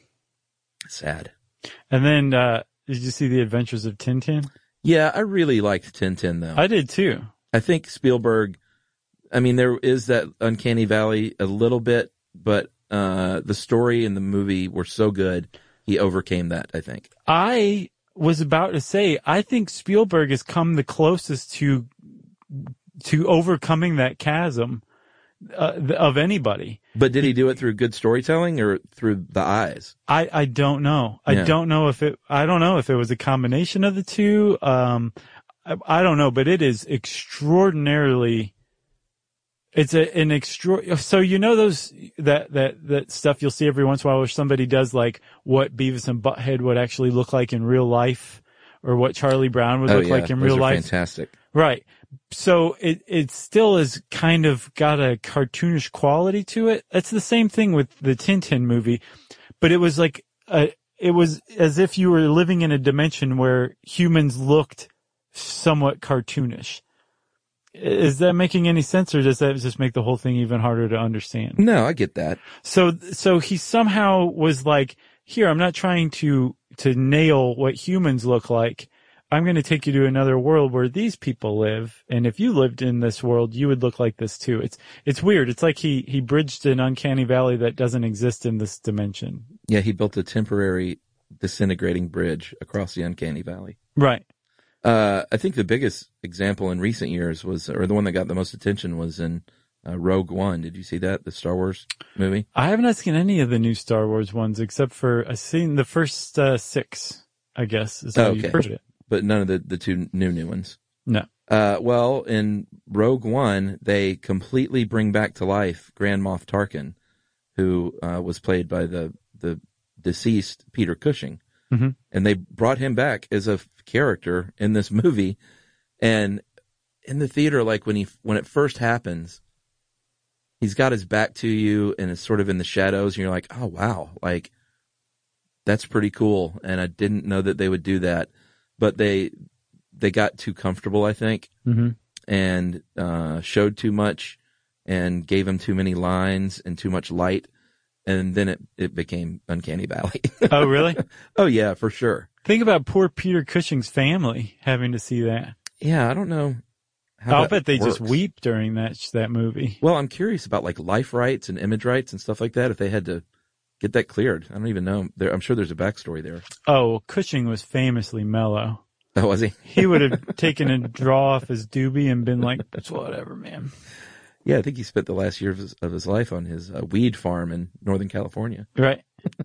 Sad. And then, uh, did you see The Adventures of Tintin? Yeah, I really liked Tintin though. I did too. I think Spielberg, I mean, there is that Uncanny Valley a little bit, but, uh, the story and the movie were so good. He overcame that, I think. I was about to say, I think Spielberg has come the closest to, to overcoming that chasm, uh, of anybody. But did he do it through good storytelling or through the eyes? I, I don't know. I Yeah. don't know if it, I don't know if it was a combination of the two. Um, I, I don't know, but it is extraordinarily, it's a, an extra, so you know those, that, that, that stuff you'll see every once in a while where somebody does like what Beavis and Butthead would actually look like in real life, or what Charlie Brown would Oh, look yeah. like in Those real are life. fantastic. Right. So it, it still is kind of got a cartoonish quality to it. It's the same thing with the Tintin movie, but it was like a, it was as if you were living in a dimension where humans looked somewhat cartoonish. Is that making any sense, or does that just make the whole thing even harder to understand? No, I get that. So, so he somehow was like, here, I'm not trying to, to nail what humans look like. I'm going to take you to another world where these people live. And if you lived in this world, you would look like this too. It's, it's weird. It's like he, he bridged an uncanny valley that doesn't exist in this dimension. Yeah, he built a temporary disintegrating bridge across the uncanny valley. Right. Uh, I think the biggest example in recent years was, or the one that got the most attention was in uh, Rogue One. Did you see that? The Star Wars movie? I have not seen any of the new Star Wars ones except for I've seen the first uh, six, I guess, is how Okay. you put it. But none of the, the two new new ones. No. Uh, well, in Rogue One, they completely bring back to life Grand Moff Tarkin, who uh, was played by the, the deceased Peter Cushing. Mm-hmm. And they brought him back as a f- character in this movie. And in the theater, like when he, when it first happens, he's got his back to you and it's sort of in the shadows. And you're like, oh, wow, like that's pretty cool. And I didn't know that they would do that, but they, they got too comfortable, I think, Mm-hmm. and, uh, showed too much and gave him too many lines and too much light. And then it, it became Uncanny Valley. Oh, really? Oh, yeah, for sure. Think about poor Peter Cushing's family having to see that. Yeah, I don't know how I'll that bet they just works. weep during that that movie. Well, I'm curious about like life rights and image rights and stuff like that. If they had to get that cleared, I don't even know. There, I'm sure there's a backstory there. Oh, Cushing was famously mellow. Oh, was he? He would have taken a draw off his doobie and been like, it's whatever, man. Yeah, I think he spent the last year of his, of his life on his uh, weed farm in Northern California. Right.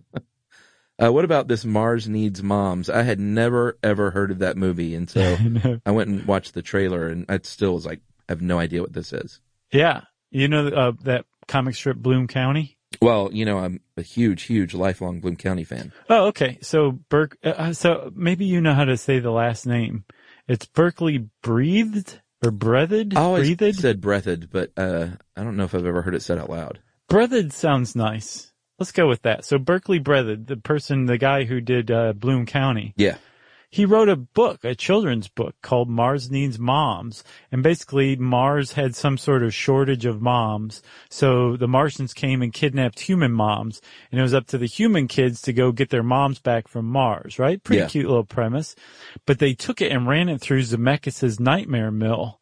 Uh, what about this Mars Needs Moms? I had never, ever heard of that movie. And so No. I went and watched the trailer and I still was like, I have no idea what this is. Yeah. You know uh, that comic strip Bloom County? Well, you know, I'm a huge, huge lifelong Bloom County fan. Oh, okay. So Berk, uh, so maybe you know how to say the last name. It's Berkeley Breathed or Breathed? I always Breathed? said breathed, but uh, I don't know if I've ever heard it said out loud. Breathed sounds nice. Let's go with that. So Berkeley Breathed, the person, the guy who did uh, Bloom County, Yeah. he wrote a book, a children's book called Mars Needs Moms. And basically Mars had some sort of shortage of moms. So the Martians came and kidnapped human moms. And it was up to the human kids to go get their moms back from Mars, right? Pretty Yeah. cute little premise. But they took it and ran it through Zemeckis' Nightmare Mill.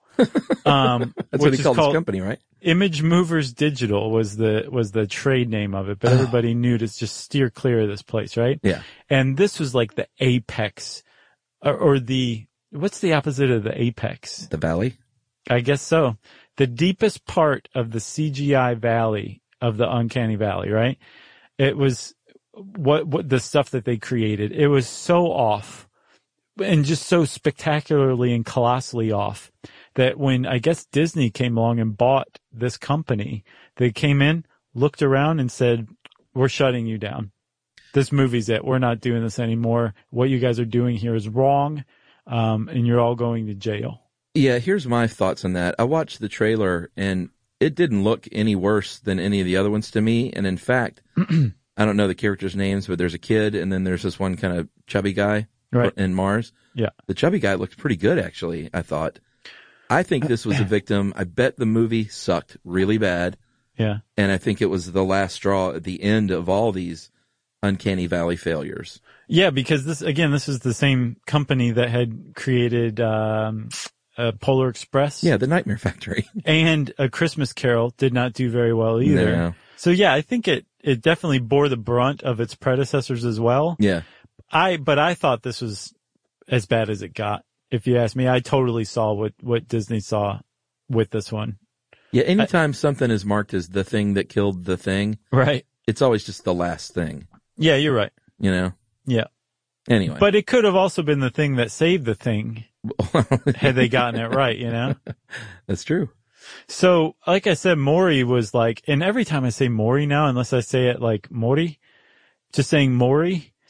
Um, That's which what he is called his called company, right? Image Movers Digital was the, was the trade name of it, but everybody knew to just steer clear of this place, right? Yeah. And this was like the apex or, or the, what's the opposite of the apex? The Valley. I guess so. The deepest part of the C G I valley of the Uncanny Valley, right? It was what, what the stuff that they created. It was so off and just so spectacularly and colossally off that when I guess Disney came along and bought this company, they came in, looked around and said, we're shutting you down. This movie's it. We're not doing this anymore. What you guys are doing here is wrong. Um, and you're all going to jail. Yeah, here's my thoughts on that. I watched the trailer and it didn't look any worse than any of the other ones to me. And in fact, I don't know the characters' names, but there's a kid and then there's this one kind of chubby guy Right. in Mars. Yeah. The chubby guy looked pretty good, actually, I thought. I think this was a victim. I bet the movie sucked really bad. Yeah. And I think it was the last straw at the end of all these Uncanny Valley failures. Yeah, because this, again, this is the same company that had created, um, uh, Polar Express. Yeah, the Nightmare Factory. And A Christmas Carol did not do very well either. No. So yeah, I think it, it definitely bore the brunt of its predecessors as well. Yeah. I, but I thought this was as bad as it got. If you ask me, I totally saw what, what Disney saw with this one. Yeah, anytime I, something is marked as the thing that killed the thing, right? It's always just the last thing. Yeah, you're right. You know? Yeah. Anyway. But it could have also been the thing that saved the thing had they gotten it right, you know? That's true. So, like I said, Maury was like, and every time I say Maury now, unless I say it like Maury, just saying Maury.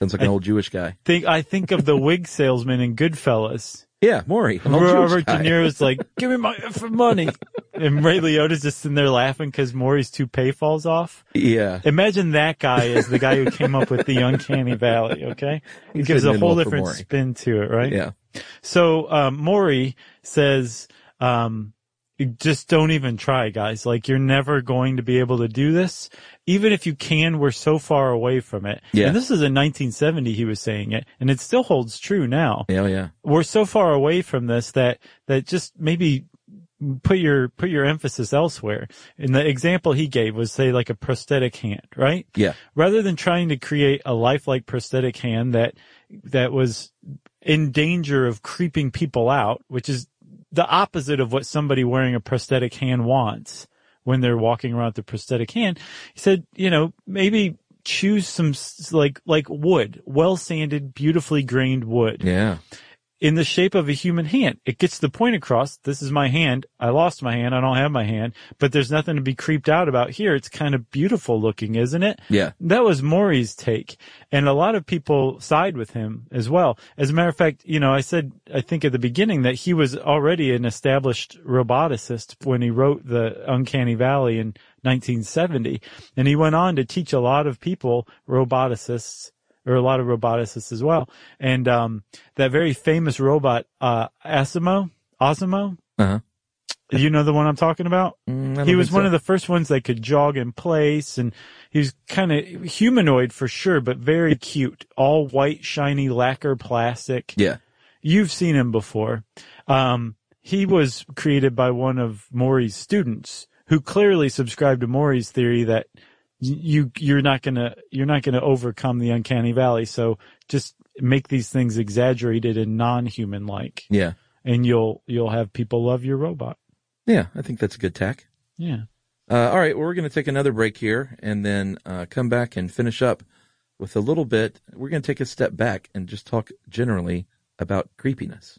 Sounds like an I old Jewish guy. Think I think of the wig salesman in Goodfellas. Yeah, Maury. An old Robert Jewish guy. De Niro's like, give me my effing money. And Ray Liotta's just sitting there laughing because Maury's toupee falls off. Yeah. Imagine that guy as the guy who came up with the Uncanny Valley, okay? It He's gives a fitting in whole well for different Maury. spin to it, right? Yeah. So, um, Maury says, um, just don't even try, guys. Like, you're never going to be able to do this. Even if you can, we're so far away from it. Yeah. And this is in nineteen seventy he was saying it, and it still holds true now. Yeah, yeah. We're so far away from this that, that just maybe put your, put your emphasis elsewhere. And the example he gave was, say, like a prosthetic hand, right? Yeah. Rather than trying to create a lifelike prosthetic hand that, that was in danger of creeping people out, which is the opposite of what somebody wearing a prosthetic hand wants when they're walking around with a prosthetic hand. He said, you know, maybe choose some s- like, like wood, well sanded, beautifully grained wood Yeah. in the shape of a human hand. It gets the point across. This is my hand. I lost my hand. I don't have my hand, but there's nothing to be creeped out about here. It's kind of beautiful looking, isn't it? Yeah. That was Maury's take. And a lot of people side with him as well. As a matter of fact, you know, I said, I think at the beginning that he was already an established roboticist when he wrote the Uncanny Valley in nineteen seventy. And he went on to teach a lot of people, roboticists, or a lot of roboticists as well. And, um, that very famous robot, uh, Asimo, Osimo, Uh-huh. you know the one I'm talking about? Mm, I don't He was think one so. of the first ones that could jog in place, and he was kind of humanoid for sure, but very cute. All white, shiny lacquer plastic. Yeah. You've seen him before. Um, he was created by one of Maury's students who clearly subscribed to Maury's theory that you, you're not gonna, you're not gonna overcome the Uncanny Valley. So just make these things exaggerated and non-human like, Yeah. and you'll, you'll have people love your robot. Yeah. I think that's a good tack. Yeah. Uh, all right. Well, we're going to take another break here and then uh, come back and finish up with a little bit. We're going to take a step back and just talk generally about creepiness.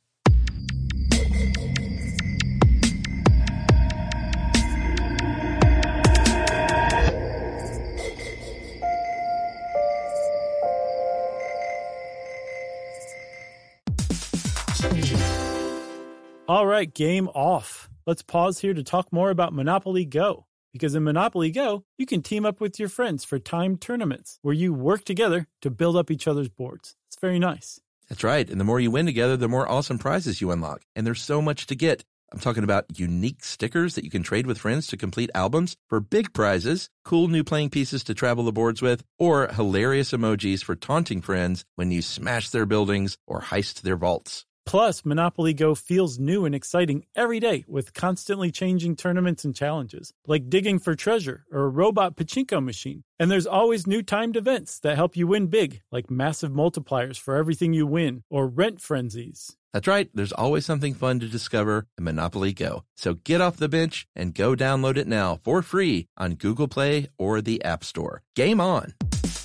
All right, game off. Let's pause here to talk more about Monopoly Go. Because in Monopoly Go, you can team up with your friends for timed tournaments where you work together to build up each other's boards. It's very nice. That's right. And the more you win together, the more awesome prizes you unlock. And there's so much to get. I'm talking about unique stickers that you can trade with friends to complete albums for big prizes, cool new playing pieces to travel the boards with, or hilarious emojis for taunting friends when you smash their buildings or heist their vaults. Plus, Monopoly Go feels new and exciting every day with constantly changing tournaments and challenges, like digging for treasure or a robot pachinko machine. And there's always new timed events that help you win big, like massive multipliers for everything you win or rent frenzies. That's right. There's always something fun to discover in Monopoly Go. So get off the bench and go download it now for free on Google Play or the App Store. Game on.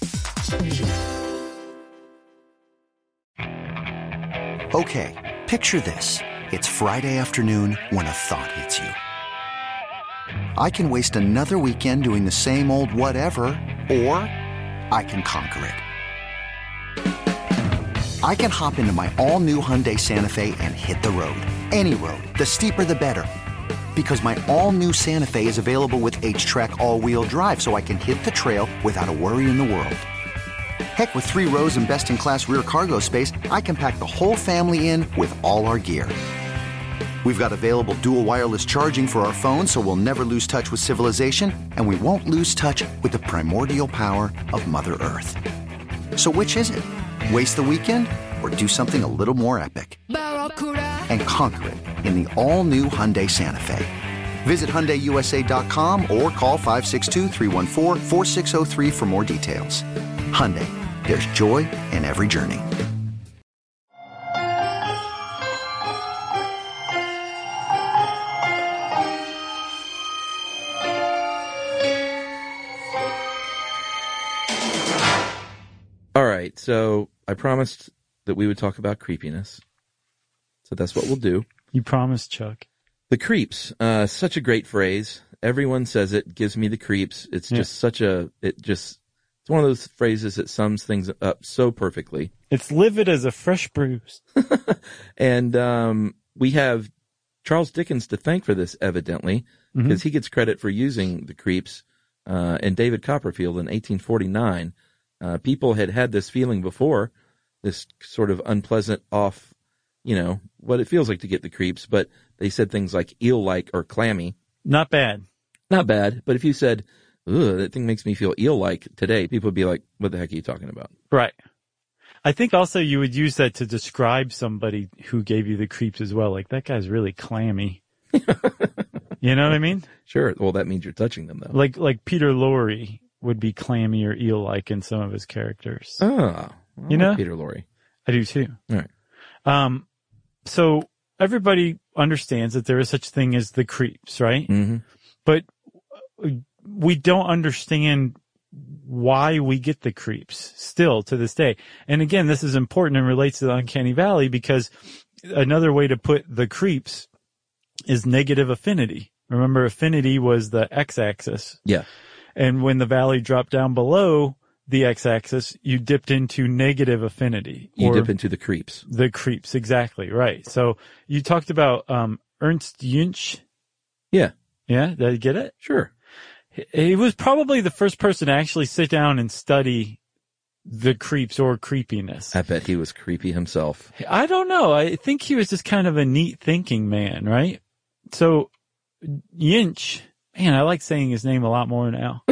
Okay, picture this. It's Friday afternoon when a thought hits you. I can waste another weekend doing the same old whatever, or I can conquer it. I can hop into my all-new Hyundai Santa Fe and hit the road. Any road. The steeper, the better. Because my all-new Santa Fe is available with H-Track all-wheel drive, so I can hit the trail without a worry in the world. Heck, with three rows and best-in-class rear cargo space, I can pack the whole family in with all our gear. We've got available dual wireless charging for our phones, so we'll never lose touch with civilization, and we won't lose touch with the primordial power of Mother Earth. So which is it? Waste the weekend or do something a little more epic? And conquer it in the all-new Hyundai Santa Fe. Visit Hyundai U S A dot com or call five six two, three one four, four six zero three for more details. Hyundai, there's joy in every journey. All right, so I promised that we would talk about creepiness. So that's what we'll do. You promised, Chuck. The creeps, uh, such a great phrase. Everyone says it, gives me the creeps. It's Yeah. just such a, it just, it's It's one of those phrases that sums things up so perfectly. It's livid as a fresh bruise. And um, we have Charles Dickens to thank for this, evidently, because mm-hmm. he gets credit for using the creeps. Uh, and David Copperfield in eighteen forty-nine, uh, people had had this feeling before, this sort of unpleasant off, you know, what it feels like to get the creeps, but they said things like eel-like or clammy. Not bad. Not bad, but if you said, ugh, that thing makes me feel eel-like today, people would be like, what the heck are you talking about? Right. I think also you would use that to describe somebody who gave you the creeps as well. Like, that guy's really clammy. You know what I mean? Sure. Well, that means you're touching them, though. Like like Peter Lorre would be clammy or eel-like in some of his characters. Oh, I you know, like Peter Lorre. I do too. All right. Um, so everybody understands that there is such thing as the creeps, right? Mm-hmm. But we don't understand why we get the creeps still to this day. And again, this is important and relates to the Uncanny Valley because another way to put the creeps is negative affinity. Remember, affinity was the x-axis. Yeah. And when the valley dropped down below the x-axis, you dipped into negative affinity. You dip into the creeps. The creeps, exactly, right. So you talked about um, Ernst Jüngst. Yeah. Yeah, did I get it? Sure. He was probably the first person to actually sit down and study the creeps or creepiness. I bet he was creepy himself. I don't know. I think he was just kind of a neat thinking man, right? So Jüngst, man, I like saying his name a lot more now.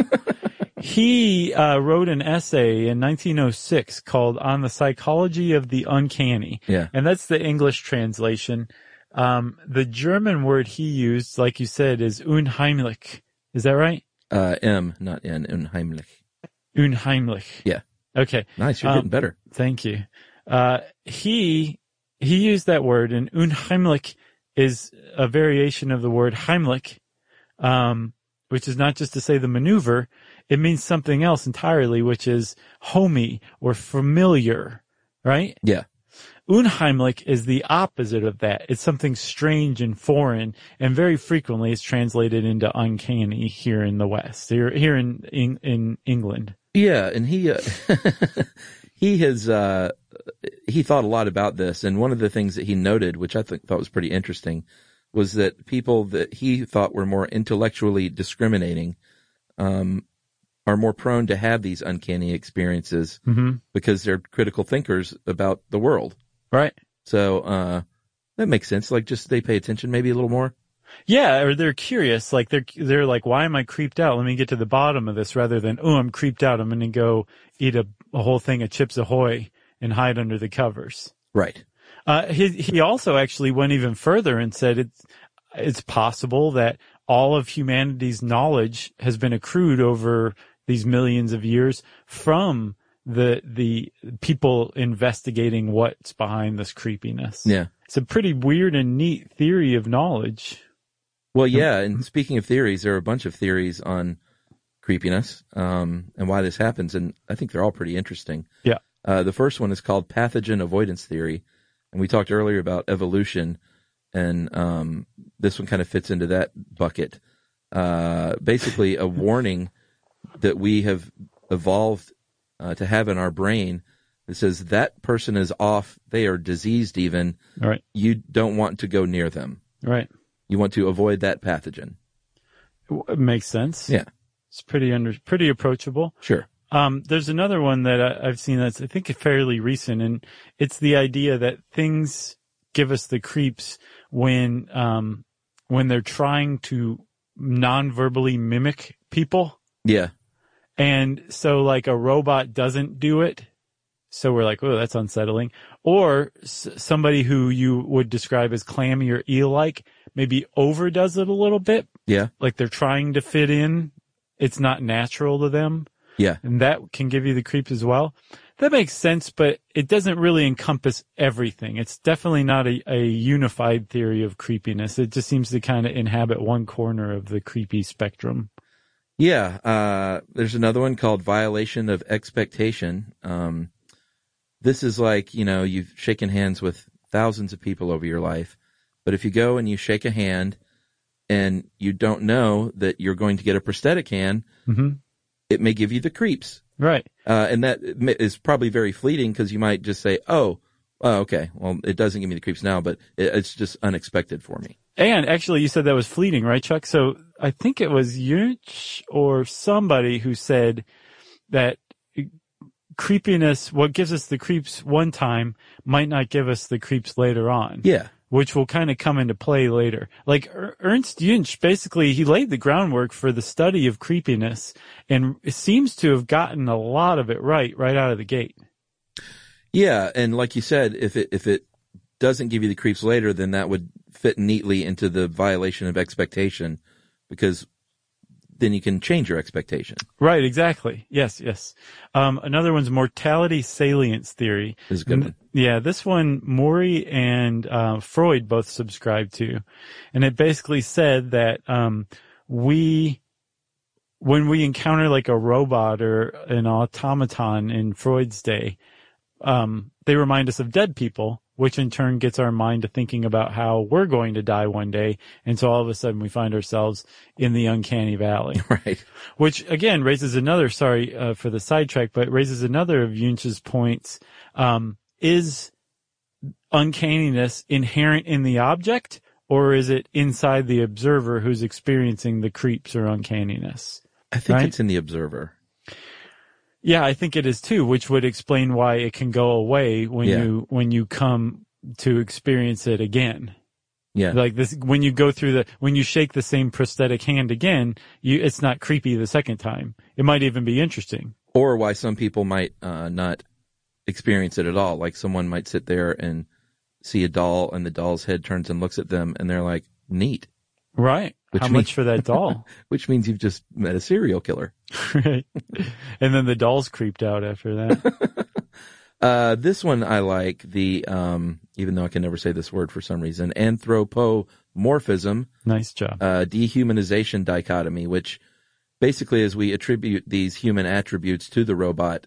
He uh, wrote an essay in nineteen oh six called On the Psychology of the Uncanny. Yeah. And that's the English translation. Um, the German word he used, like you said, is unheimlich. Is that right? Uh, M, not N, unheimlich. Unheimlich. Yeah. Okay. Nice. You're um, getting better. Thank you. Uh, he, he used that word, and unheimlich is a variation of the word Heimlich, um, which is not just to say the maneuver. It means something else entirely, which is homey or familiar, right? Yeah. Unheimlich is the opposite of that. It's something strange and foreign, and very frequently it's translated into uncanny here in the West, here, here in, in, in England. Yeah, and he, uh, he has, uh, he thought a lot about this, and one of the things that he noted, which I th- thought was pretty interesting, was that people that he thought were more intellectually discriminating, um, are more prone to have these uncanny experiences mm-hmm. because they're critical thinkers about the world. Right. So, uh, that makes sense. Like, just they pay attention maybe a little more. Yeah, or they're curious. Like, they're, they're like, why am I creeped out? Let me get to the bottom of this rather than, oh, I'm creeped out. I'm going to go eat a, a whole thing of Chips Ahoy and hide under the covers. Right. Uh, he, he also actually went even further and said it's, it's possible that all of humanity's knowledge has been accrued over these millions of years from the, the people investigating what's behind this creepiness. Yeah. It's a pretty weird and neat theory of knowledge. Well, yeah. And speaking of theories, there are a bunch of theories on creepiness, um, and why this happens. And I think they're all pretty interesting. Yeah. Uh, the first one is called pathogen avoidance theory. And we talked earlier about evolution, and um, this one kind of fits into that bucket. Uh, basically, a warning that we have evolved uh, to have in our brain that says that person is off, they are diseased even. All right. You don't want to go near them. Right. You want to avoid that pathogen. It makes sense. Yeah. It's pretty under, pretty approachable. Sure. Um, there's another one that I, I've seen that's, I think, fairly recent, and it's the idea that things give us the creeps when, um, when they're trying to non-verbally mimic people. Yeah. And so, like, a robot doesn't do it, so we're like, oh, that's unsettling. Or s- somebody who you would describe as clammy or eel-like maybe overdoes it a little bit. Yeah. Like they're trying to fit in. It's not natural to them. Yeah. And that can give you the creeps as well. That makes sense, but it doesn't really encompass everything. It's definitely not a, a unified theory of creepiness. It just seems to kind of inhabit one corner of the creepy spectrum. Yeah. Uh, there's another one called violation of expectation. Um, this is like, you know, you've shaken hands with thousands of people over your life, but if you go and you shake a hand and you don't know that you're going to get a prosthetic hand, mm-hmm. it may give you the creeps Right. Uh, and that is probably very fleeting because you might just say, oh, oh, okay, well, it doesn't give me the creeps now, but it, it's just unexpected for me. And actually, you said that was fleeting, right, Chuck? So I think it was Yunch or somebody who said that creepiness, what gives us the creeps one time might not give us the creeps later on. Yeah. Which will kind of come into play later. Like er- Ernst Jüngst, basically, he laid the groundwork for the study of creepiness and seems to have gotten a lot of it right, right out of the gate. Yeah, and like you said, if it if it doesn't give you the creeps later, then that would fit neatly into the violation of expectation, because then you can change your expectation. Right, exactly. Yes, yes. Um, another one's mortality salience theory. This is a good one. Yeah, this one Maury and uh, Freud both subscribed to. And it basically said that um, we, when we encounter like a robot or an automaton in Freud's day, um, they remind us of dead people, which in turn gets our mind to thinking about how we're going to die one day. And so all of a sudden we find ourselves in the uncanny valley. Right. Which again raises another, sorry uh, for the sidetrack, but raises another of Jünch's points. Um, is uncanniness inherent in the object, or is it inside the observer who's experiencing the creeps or uncanniness? I think right? it's in the observer. Yeah, I think it is too, which would explain why it can go away when Yeah. you when you come to experience it again. Yeah. Like this, when you go through the, when you shake the same prosthetic hand again, you, it's not creepy the second time. It might even be interesting. Or why some people might uh, not experience it at all. Like someone might sit there and see a doll, and the doll's head turns and looks at them, and they're like, neat. Right. Which How means- much for that doll? Which means you've just met a serial killer. Right. And then the doll's creeped out after that. Uh, this one I like, the, um, even though I can never say this word for some reason, anthropomorphism, Nice job. uh, dehumanization dichotomy, which basically is we attribute these human attributes to the robot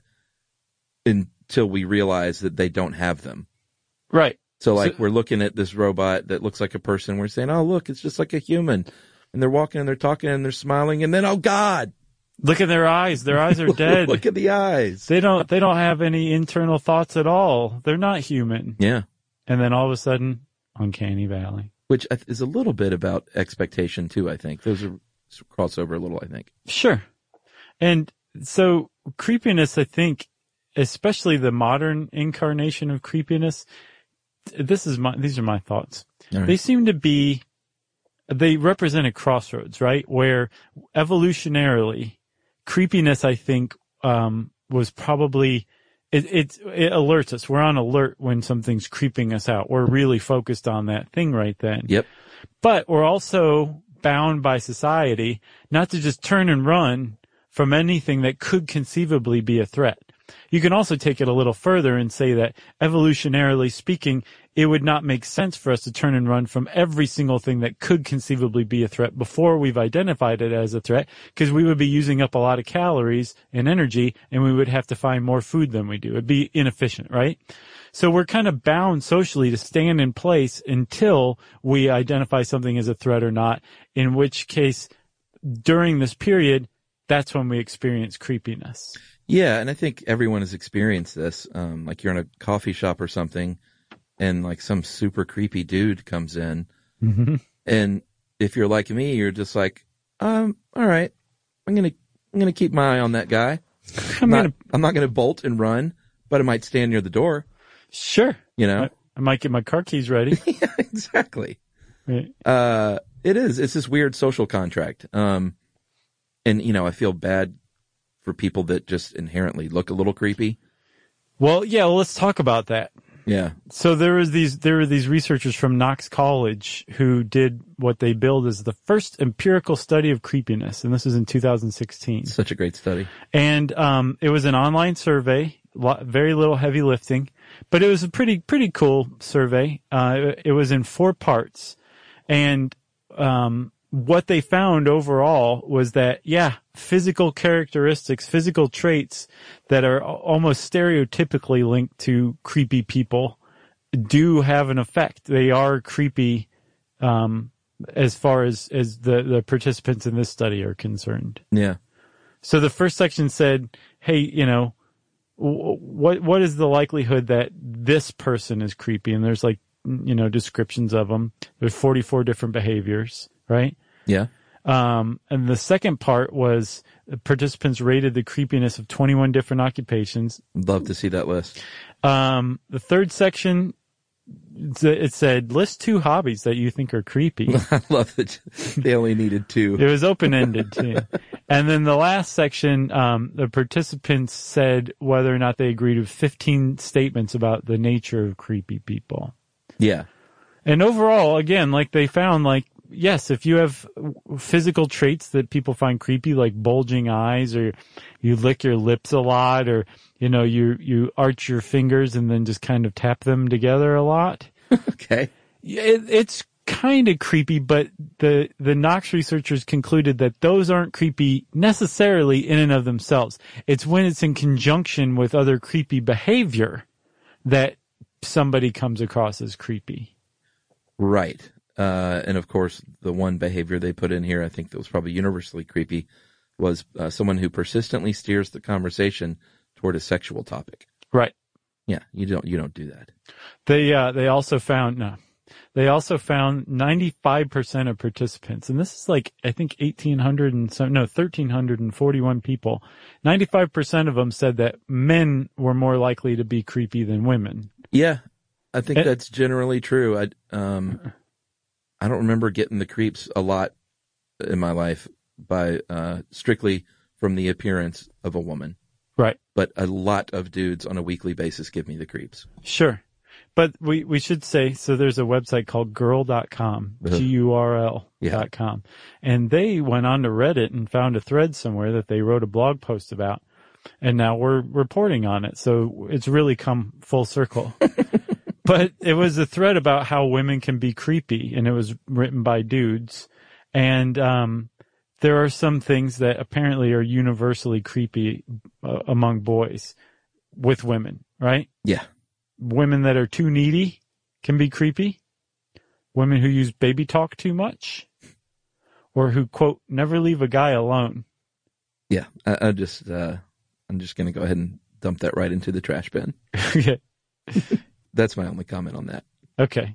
until we realize that they don't have them. Right. So like So- we're looking at this robot that looks like a person. We're saying, oh, look, it's just like a human. And they're walking and they're talking and they're smiling. And then, oh God, Look at their eyes. Their eyes are dead. look at the eyes. They don't, they don't have any internal thoughts at all. They're not human. Yeah. And then all of a sudden, uncanny valley. Which is a little bit about expectation too, I think. Those are crossover a little, I think. Sure. And so creepiness, I think, especially the modern incarnation of creepiness, this is my, these are my thoughts. All right. They seem to be, they represent a crossroads, right? Where evolutionarily, creepiness, I think, um, was probably, it, it, it alerts us. We're on alert when something's creeping us out. We're really focused on that thing right then. Yep. But we're also bound by society not to just turn and run from anything that could conceivably be a threat. You can also take it a little further and say that evolutionarily speaking, it would not make sense for us to turn and run from every single thing that could conceivably be a threat before we've identified it as a threat, because we would be using up a lot of calories and energy, and we would have to find more food than we do. It'd be inefficient, right? So we're kind of bound socially to stand in place until we identify something as a threat or not, in which case, during this period, that's when we experience creepiness. Yeah, and I think everyone has experienced this. Um, like you're in a coffee shop or something, and like some super creepy dude comes in, Mm-hmm. and if you're like me, you're just like, um, all right, I'm gonna, I'm gonna keep my eye on that guy. I'm not, gonna, I'm not gonna bolt and run, but I might stand near the door. sure. You know? I, I might get my car keys ready. Yeah, exactly. Right. Uh, it is. It's this weird social contract. Um, and you know, I feel bad for people that just inherently look a little creepy. Well, yeah, well, let's talk about that. Yeah. So there was these, there were these researchers from Knox College who did what they billed as the first empirical study of creepiness, and this was in two thousand sixteen. Such a great study. And um, it was an online survey, lo- very little heavy lifting, but it was a pretty pretty cool survey. Uh, it, it was in four parts, and um, what they found overall was that, yeah, physical characteristics, physical traits that are almost stereotypically linked to creepy people do have an effect. They are creepy um, as far as, as the, the participants in this study are concerned. Yeah. So the first section said, hey, you know, what what is the likelihood that this person is creepy? And there's like, you know, descriptions of them. There's forty-four different behaviors, right? Yeah. Um, and the second part was participants rated the creepiness of twenty-one different occupations. Love to see that list. Um, the third section, it said, list two hobbies that you think are creepy. I love that they only needed two. It was open-ended too. And then the last section, um, the participants said whether or not they agreed with fifteen statements about the nature of creepy people. Yeah. And overall, again, like they found, like, yes, if you have physical traits that people find creepy, like bulging eyes, or you lick your lips a lot, or, you know, you, you arch your fingers and then just kind of tap them together a lot. Okay. It, it's kind of creepy, but the, the Knox researchers concluded that those aren't creepy necessarily in and of themselves. It's when it's in conjunction with other creepy behavior that somebody comes across as creepy. Right. Uh, and of course, the one behavior they put in here, I think that was probably universally creepy, was uh, someone who persistently steers the conversation toward a sexual topic. Right. Yeah, you don't you don't do that. They uh, they also found no, they also found ninety-five percent of participants, and this is like I think eighteen hundred and some no thirteen hundred and forty-one people. ninety-five percent of them said that men were more likely to be creepy than women. Yeah, I think it, that's generally true. I um. I don't remember getting the creeps a lot in my life by uh, strictly from the appearance of a woman. Right. But a lot of dudes on a weekly basis give me the creeps. Sure. But we, we should say, so there's a website called girl dot com, G U R L dot com. Yeah. And they went on to Reddit and found a thread somewhere that they wrote a blog post about. And now we're reporting on it. So it's really come full circle. But it was a thread about how women can be creepy, and it was written by dudes. And um, there are some things that apparently are universally creepy uh, among boys with women, right? Yeah. Women that are too needy can be creepy. Women who use baby talk too much, or who, quote, never leave a guy alone. Yeah, I, I just, uh, I'm just going to go ahead and dump that right into the trash bin. Yeah. That's my only comment on that. Okay.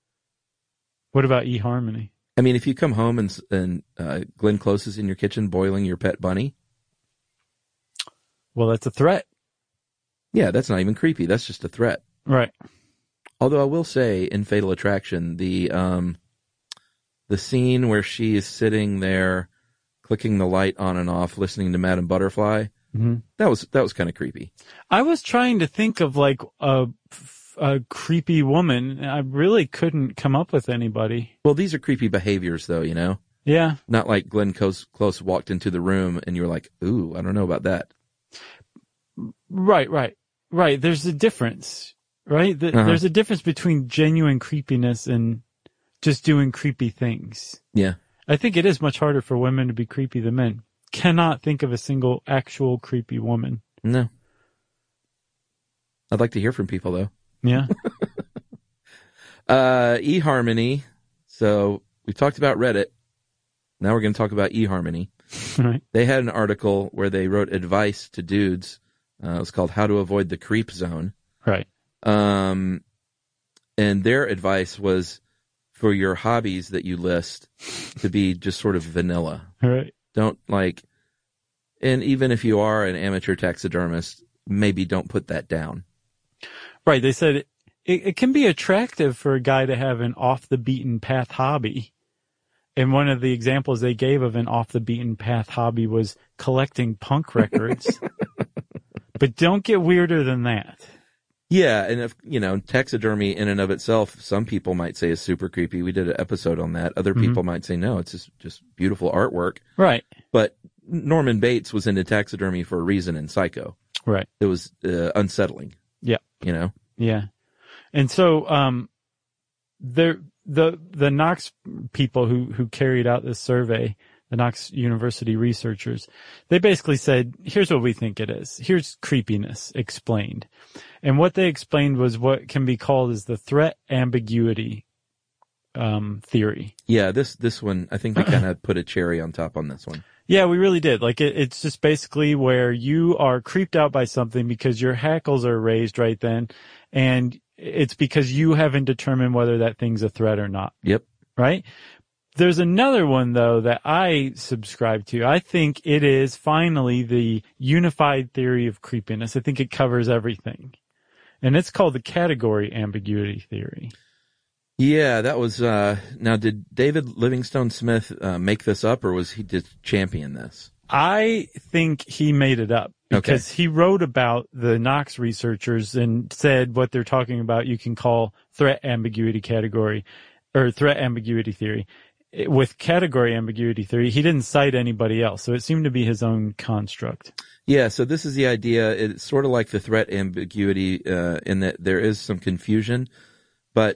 What about eHarmony? I mean, if you come home and and uh, Glenn Close is in your kitchen boiling your pet bunny. Well, that's a threat. Yeah, that's not even creepy. That's just a threat. Right. Although I will say in Fatal Attraction, the um, the scene where she is sitting there clicking the light on and off, listening to Madame Butterfly, mm-hmm. that was that was kind of creepy. I was trying to think of like a a creepy woman. I really couldn't come up with anybody. Well, these are creepy behaviors, though, you know? Yeah. Not like Glenn Close, Close walked into the room and you were like, ooh, I don't know about that. Right, right, right. There's a difference, right? The, uh-huh. There's a difference between genuine creepiness and just doing creepy things. Yeah. I think it is much harder for women to be creepy than men. Cannot think of a single actual creepy woman. No. I'd like to hear from people, though. Yeah. uh, eHarmony. So we talked about Reddit. Now we're going to talk about eHarmony. Right. They had an article where they wrote advice to dudes. Uh, it was called How to Avoid the Creep Zone. Right. Um, and their advice was for your hobbies that you list to be just sort of vanilla. Right. Don't like, and even if you are an amateur taxidermist, maybe don't put that down. Right. They said it, it, it can be attractive for a guy to have an off the beaten path hobby. And one of the examples they gave of an off the beaten path hobby was collecting punk records. But don't get weirder than that. Yeah. And if, you know, taxidermy in and of itself, some people might say is super creepy. We did an episode on that. Other people mm-hmm. might say, no, it's just, just beautiful artwork. Right. But Norman Bates was into taxidermy for a reason in Psycho. Right. It was uh, unsettling. Yeah. You know? Yeah. And so, um, there, the, the Knox people who, who carried out this survey, the Knox University researchers, they basically said, here's what we think it is. Here's creepiness explained. And what they explained was what can be called as the threat ambiguity, um, theory. Yeah. This, this one, I think they kind of put a cherry on top on this one. Yeah, we really did. Like, it, it's just basically where you are creeped out by something because your hackles are raised right then, and it's because you haven't determined whether that thing's a threat or not. Yep. Right? There's another one, though, that I subscribe to. I think it is finally the unified theory of creepiness. I think it covers everything. And it's called the category ambiguity theory. Yeah, that was, uh, now did David Livingstone Smith uh, make this up, or was he just champion this? I think he made it up because Okay. he wrote about the Knox researchers and said what they're talking about you can call threat ambiguity category or threat ambiguity theory. With category ambiguity theory, he didn't cite anybody else, so it seemed to be his own construct. Yeah, so this is the idea. It's sort of like the threat ambiguity uh, in that there is some confusion, but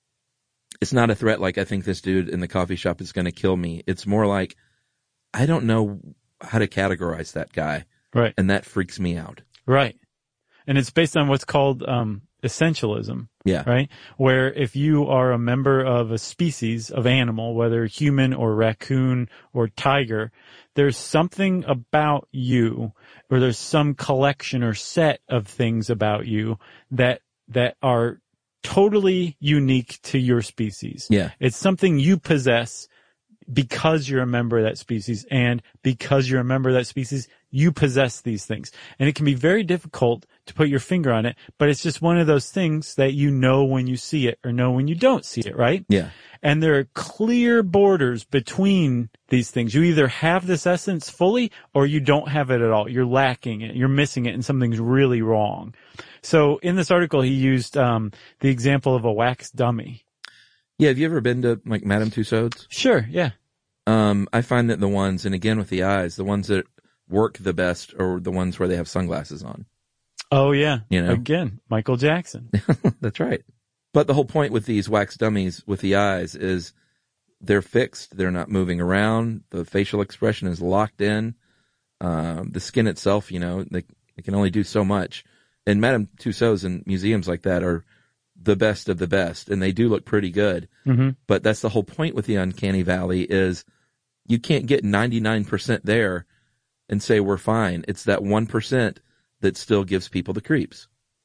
it's not a threat like I think this dude in the coffee shop is going to kill me. It's more like I don't know how to categorize that guy. Right. And that freaks me out. Right. And it's based on what's called um essentialism. Yeah. Right? Where if you are a member of a species of animal, whether human or raccoon or tiger, there's something about you, or there's some collection or set of things about you that that are totally unique to your species. Yeah. It's something you possess because you're a member of that species, and because you're a member of that species, you possess these things. And it can be very difficult to put your finger on it, but it's just one of those things that you know when you see it or know when you don't see it, right? Yeah. And there are clear borders between these things. You either have this essence fully or you don't have it at all. You're lacking it. You're missing it, and something's really wrong. So in this article, he used um the example of a wax dummy. Yeah, have you ever been to, like, Madame Tussauds? Sure, yeah. Um, I find that the ones, and again with the eyes, the ones that work the best are the ones where they have sunglasses on. Oh, yeah. You know? Again, Michael Jackson. That's right. But the whole point with these wax dummies with the eyes is they're fixed. They're not moving around. The facial expression is locked in. Um, the skin itself, you know, they, they can only do so much. And Madame Tussauds and museums like that are the best of the best, and they do look pretty good. Mm-hmm. But that's the whole point with the Uncanny Valley is you can't get ninety-nine percent there and say we're fine. It's that one percent that still gives people the creeps.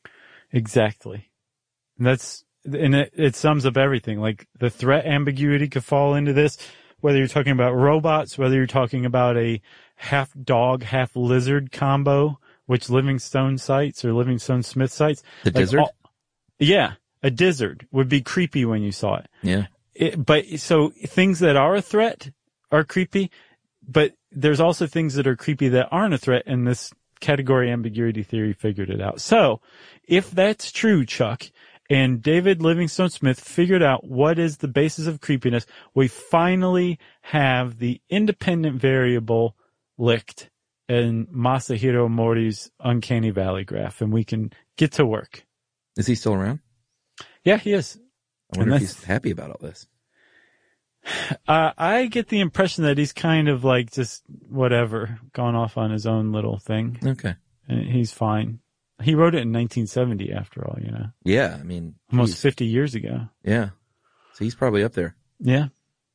Exactly. And that's, and it, it sums up everything. Like, the threat ambiguity could fall into this, whether you're talking about robots, whether you're talking about a half dog, half lizard combo, which Livingstone cites or Livingstone Smith cites. The like Dizzard? all, yeah. A dizzard would be creepy when you saw it. Yeah. It, but so things that are a threat are creepy, but there's also things that are creepy that aren't a threat, and this category ambiguity theory figured it out. So if that's true, Chuck, and David Livingstone Smith figured out what is the basis of creepiness, we finally have the independent variable licked in Masahiro Mori's Uncanny Valley graph, and we can get to work. Is he still around? Yeah, he is. I wonder And if he's happy about all this. Uh, I get the impression that he's kind of like just whatever, gone off on his own little thing. Okay. And he's fine. He wrote it in nineteen seventy, after all, you know. Yeah, I mean, Almost geez. fifty years ago. Yeah. So he's probably up there. Yeah.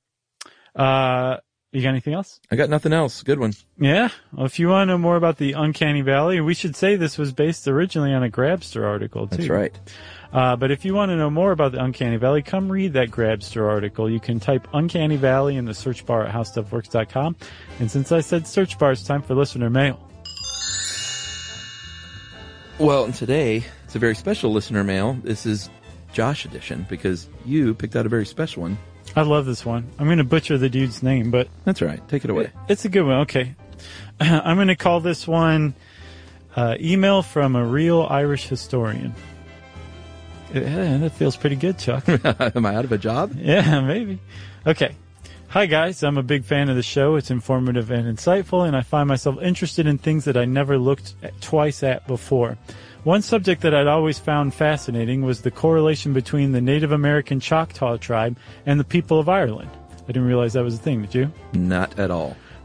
Uh, you got anything else? I got nothing else. Good one. Yeah. Well, if you want to know more about the Uncanny Valley, we should say this was based originally on a Grabster article, too. That's right. Uh, but if you want to know more about the Uncanny Valley, come read that Grabster article. You can type Uncanny Valley in the search bar at how stuff works dot com. And since I said search bar, it's time for listener mail. Well, and today, it's a very special listener mail. This is Josh edition because you picked out a very special one. I love this one. I'm going to butcher the dude's name, but That's right. Take it away. it- it's a good one. Okay. I'm going to call this one uh, Email from a Real Irish Historian. Yeah, that feels pretty good, Chuck. Am I out of a job? Yeah, maybe. Okay. Hi, guys. I'm a big fan of the show. It's informative and insightful, and I find myself interested in things that I never looked at, twice at before. One subject that I'd always found fascinating was the correlation between the Native American Choctaw tribe and the people of Ireland. I didn't realize that was a thing, did you? Not at all.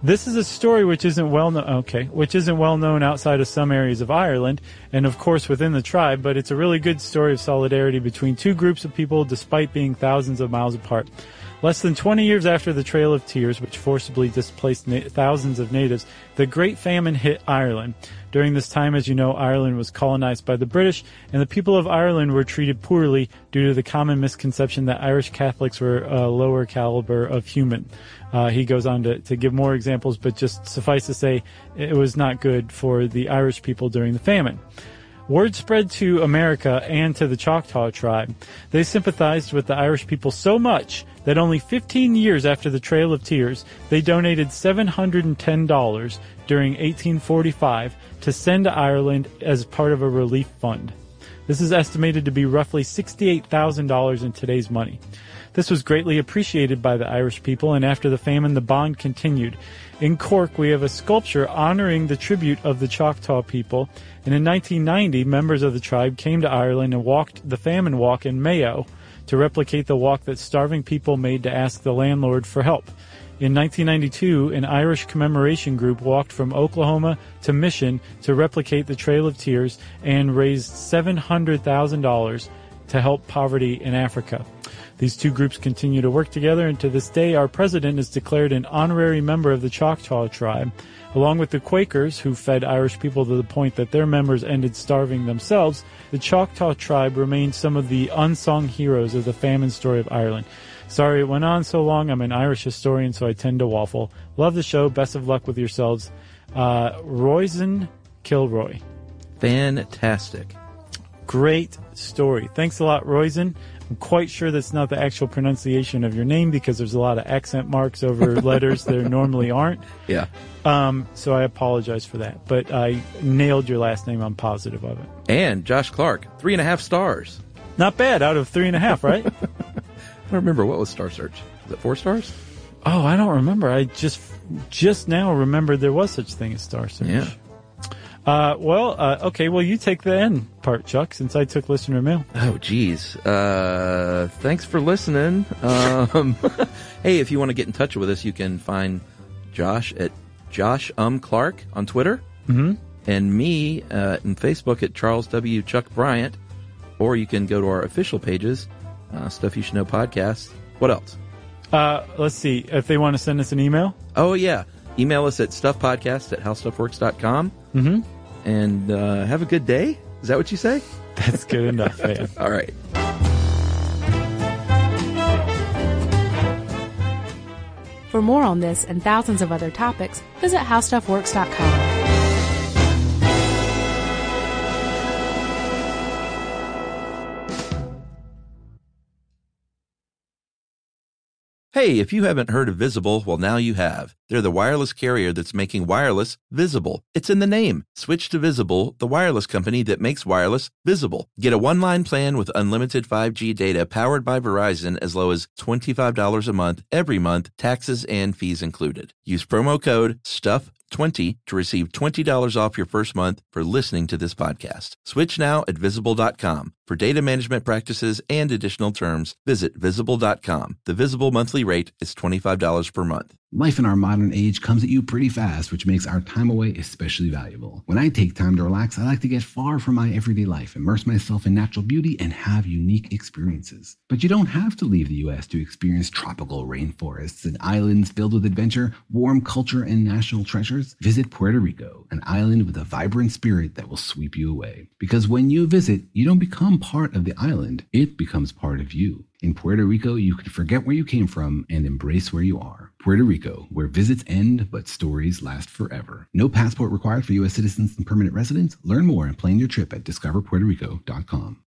This is a story which isn't well known, okay, which isn't well known outside of some areas of Ireland, and of course within the tribe, but it's a really good story of solidarity between two groups of people despite being thousands of miles apart. Less than twenty years after the Trail of Tears, which forcibly displaced na- thousands of natives, the Great Famine hit Ireland. During this time, as you know, Ireland was colonized by the British, and the people of Ireland were treated poorly due to the common misconception that Irish Catholics were a lower caliber of human. Uh, he goes on to, to give more examples, but just suffice to say, it was not good for the Irish people during the famine. Word spread to America and to the Choctaw tribe. They sympathized with the Irish people so much that only fifteen years after the Trail of Tears, they donated seven hundred ten dollars during eighteen forty-five to send to Ireland as part of a relief fund. This is estimated to be roughly sixty-eight thousand dollars in today's money. This was greatly appreciated by the Irish people, and after the famine, the bond continued. In Cork, we have a sculpture honoring the tribute of the Choctaw people, and in nineteen ninety, members of the tribe came to Ireland and walked the famine walk in Mayo to replicate the walk that starving people made to ask the landlord for help. In nineteen ninety-two, an Irish commemoration group walked from Oklahoma to Mission to replicate the Trail of Tears and raised seven hundred thousand dollars to help poverty in Africa. These two groups continue to work together, and to this day, our president is declared an honorary member of the Choctaw tribe. Along with the Quakers, who fed Irish people to the point that their members ended starving themselves, the Choctaw tribe remains some of the unsung heroes of the famine story of Ireland. Sorry it went on so long. I'm an Irish historian, so I tend to waffle. Love the show. Best of luck with yourselves. Uh, Roisin Kilroy. Fantastic. Great story. Thanks a lot, Roisin. I'm quite sure that's not the actual pronunciation of your name because there's a lot of accent marks over letters there normally aren't. Yeah. Um, so I apologize for that. But I nailed your last name. I'm positive of it. And Josh Clark, three and a half stars. Not bad out of three and a half, right? I don't remember. What was Star Search? Was it four stars? Oh, I don't remember. I just just now remembered there was such thing as Star Search. Yeah. Uh, well, uh, okay, well, you take the end part, Chuck, since I took listener mail. Oh, geez. Uh, thanks for listening. Um, hey, if you want to get in touch with us, you can find Josh at Josh Um Clark on Twitter. Mm-hmm. And me uh, in Facebook at Charles W. Chuck Bryant. Or you can go to our official pages, uh, Stuff You Should Know Podcast. What else? Uh, let's see. If they want to send us an email? Oh, yeah. Email us at stuffpodcast at howstuffworks dot com. Mm-hmm. And uh, have a good day. Is that what you say? That's good enough, man. All right. For more on this and thousands of other topics, visit how stuff works dot com. Hey, if you haven't heard of Visible, well, now you have. They're the wireless carrier that's making wireless visible. It's in the name. Switch to Visible, the wireless company that makes wireless visible. Get a one-line plan with unlimited five G data powered by Verizon as low as twenty-five dollars a month, every month, taxes and fees included. Use promo code STUFF twenty to receive twenty dollars off your first month for listening to this podcast. Switch now at visible dot com. For data management practices and additional terms, visit visible dot com. The Visible monthly rate is twenty-five dollars per month. Life in our modern age comes at you pretty fast, which makes our time away especially valuable. When I take time to relax, I like to get far from my everyday life, immerse myself in natural beauty, and have unique experiences. But you don't have to leave the U S to experience tropical rainforests and islands filled with adventure, warm culture, and national treasures. Visit Puerto Rico, an island with a vibrant spirit that will sweep you away. Because when you visit, you don't become part of the island, it becomes part of you. In Puerto Rico, you can forget where you came from and embrace where you are. Puerto Rico, where visits end but stories last forever. No passport required for U S citizens and permanent residents. Learn more and plan your trip at discover puerto rico dot com.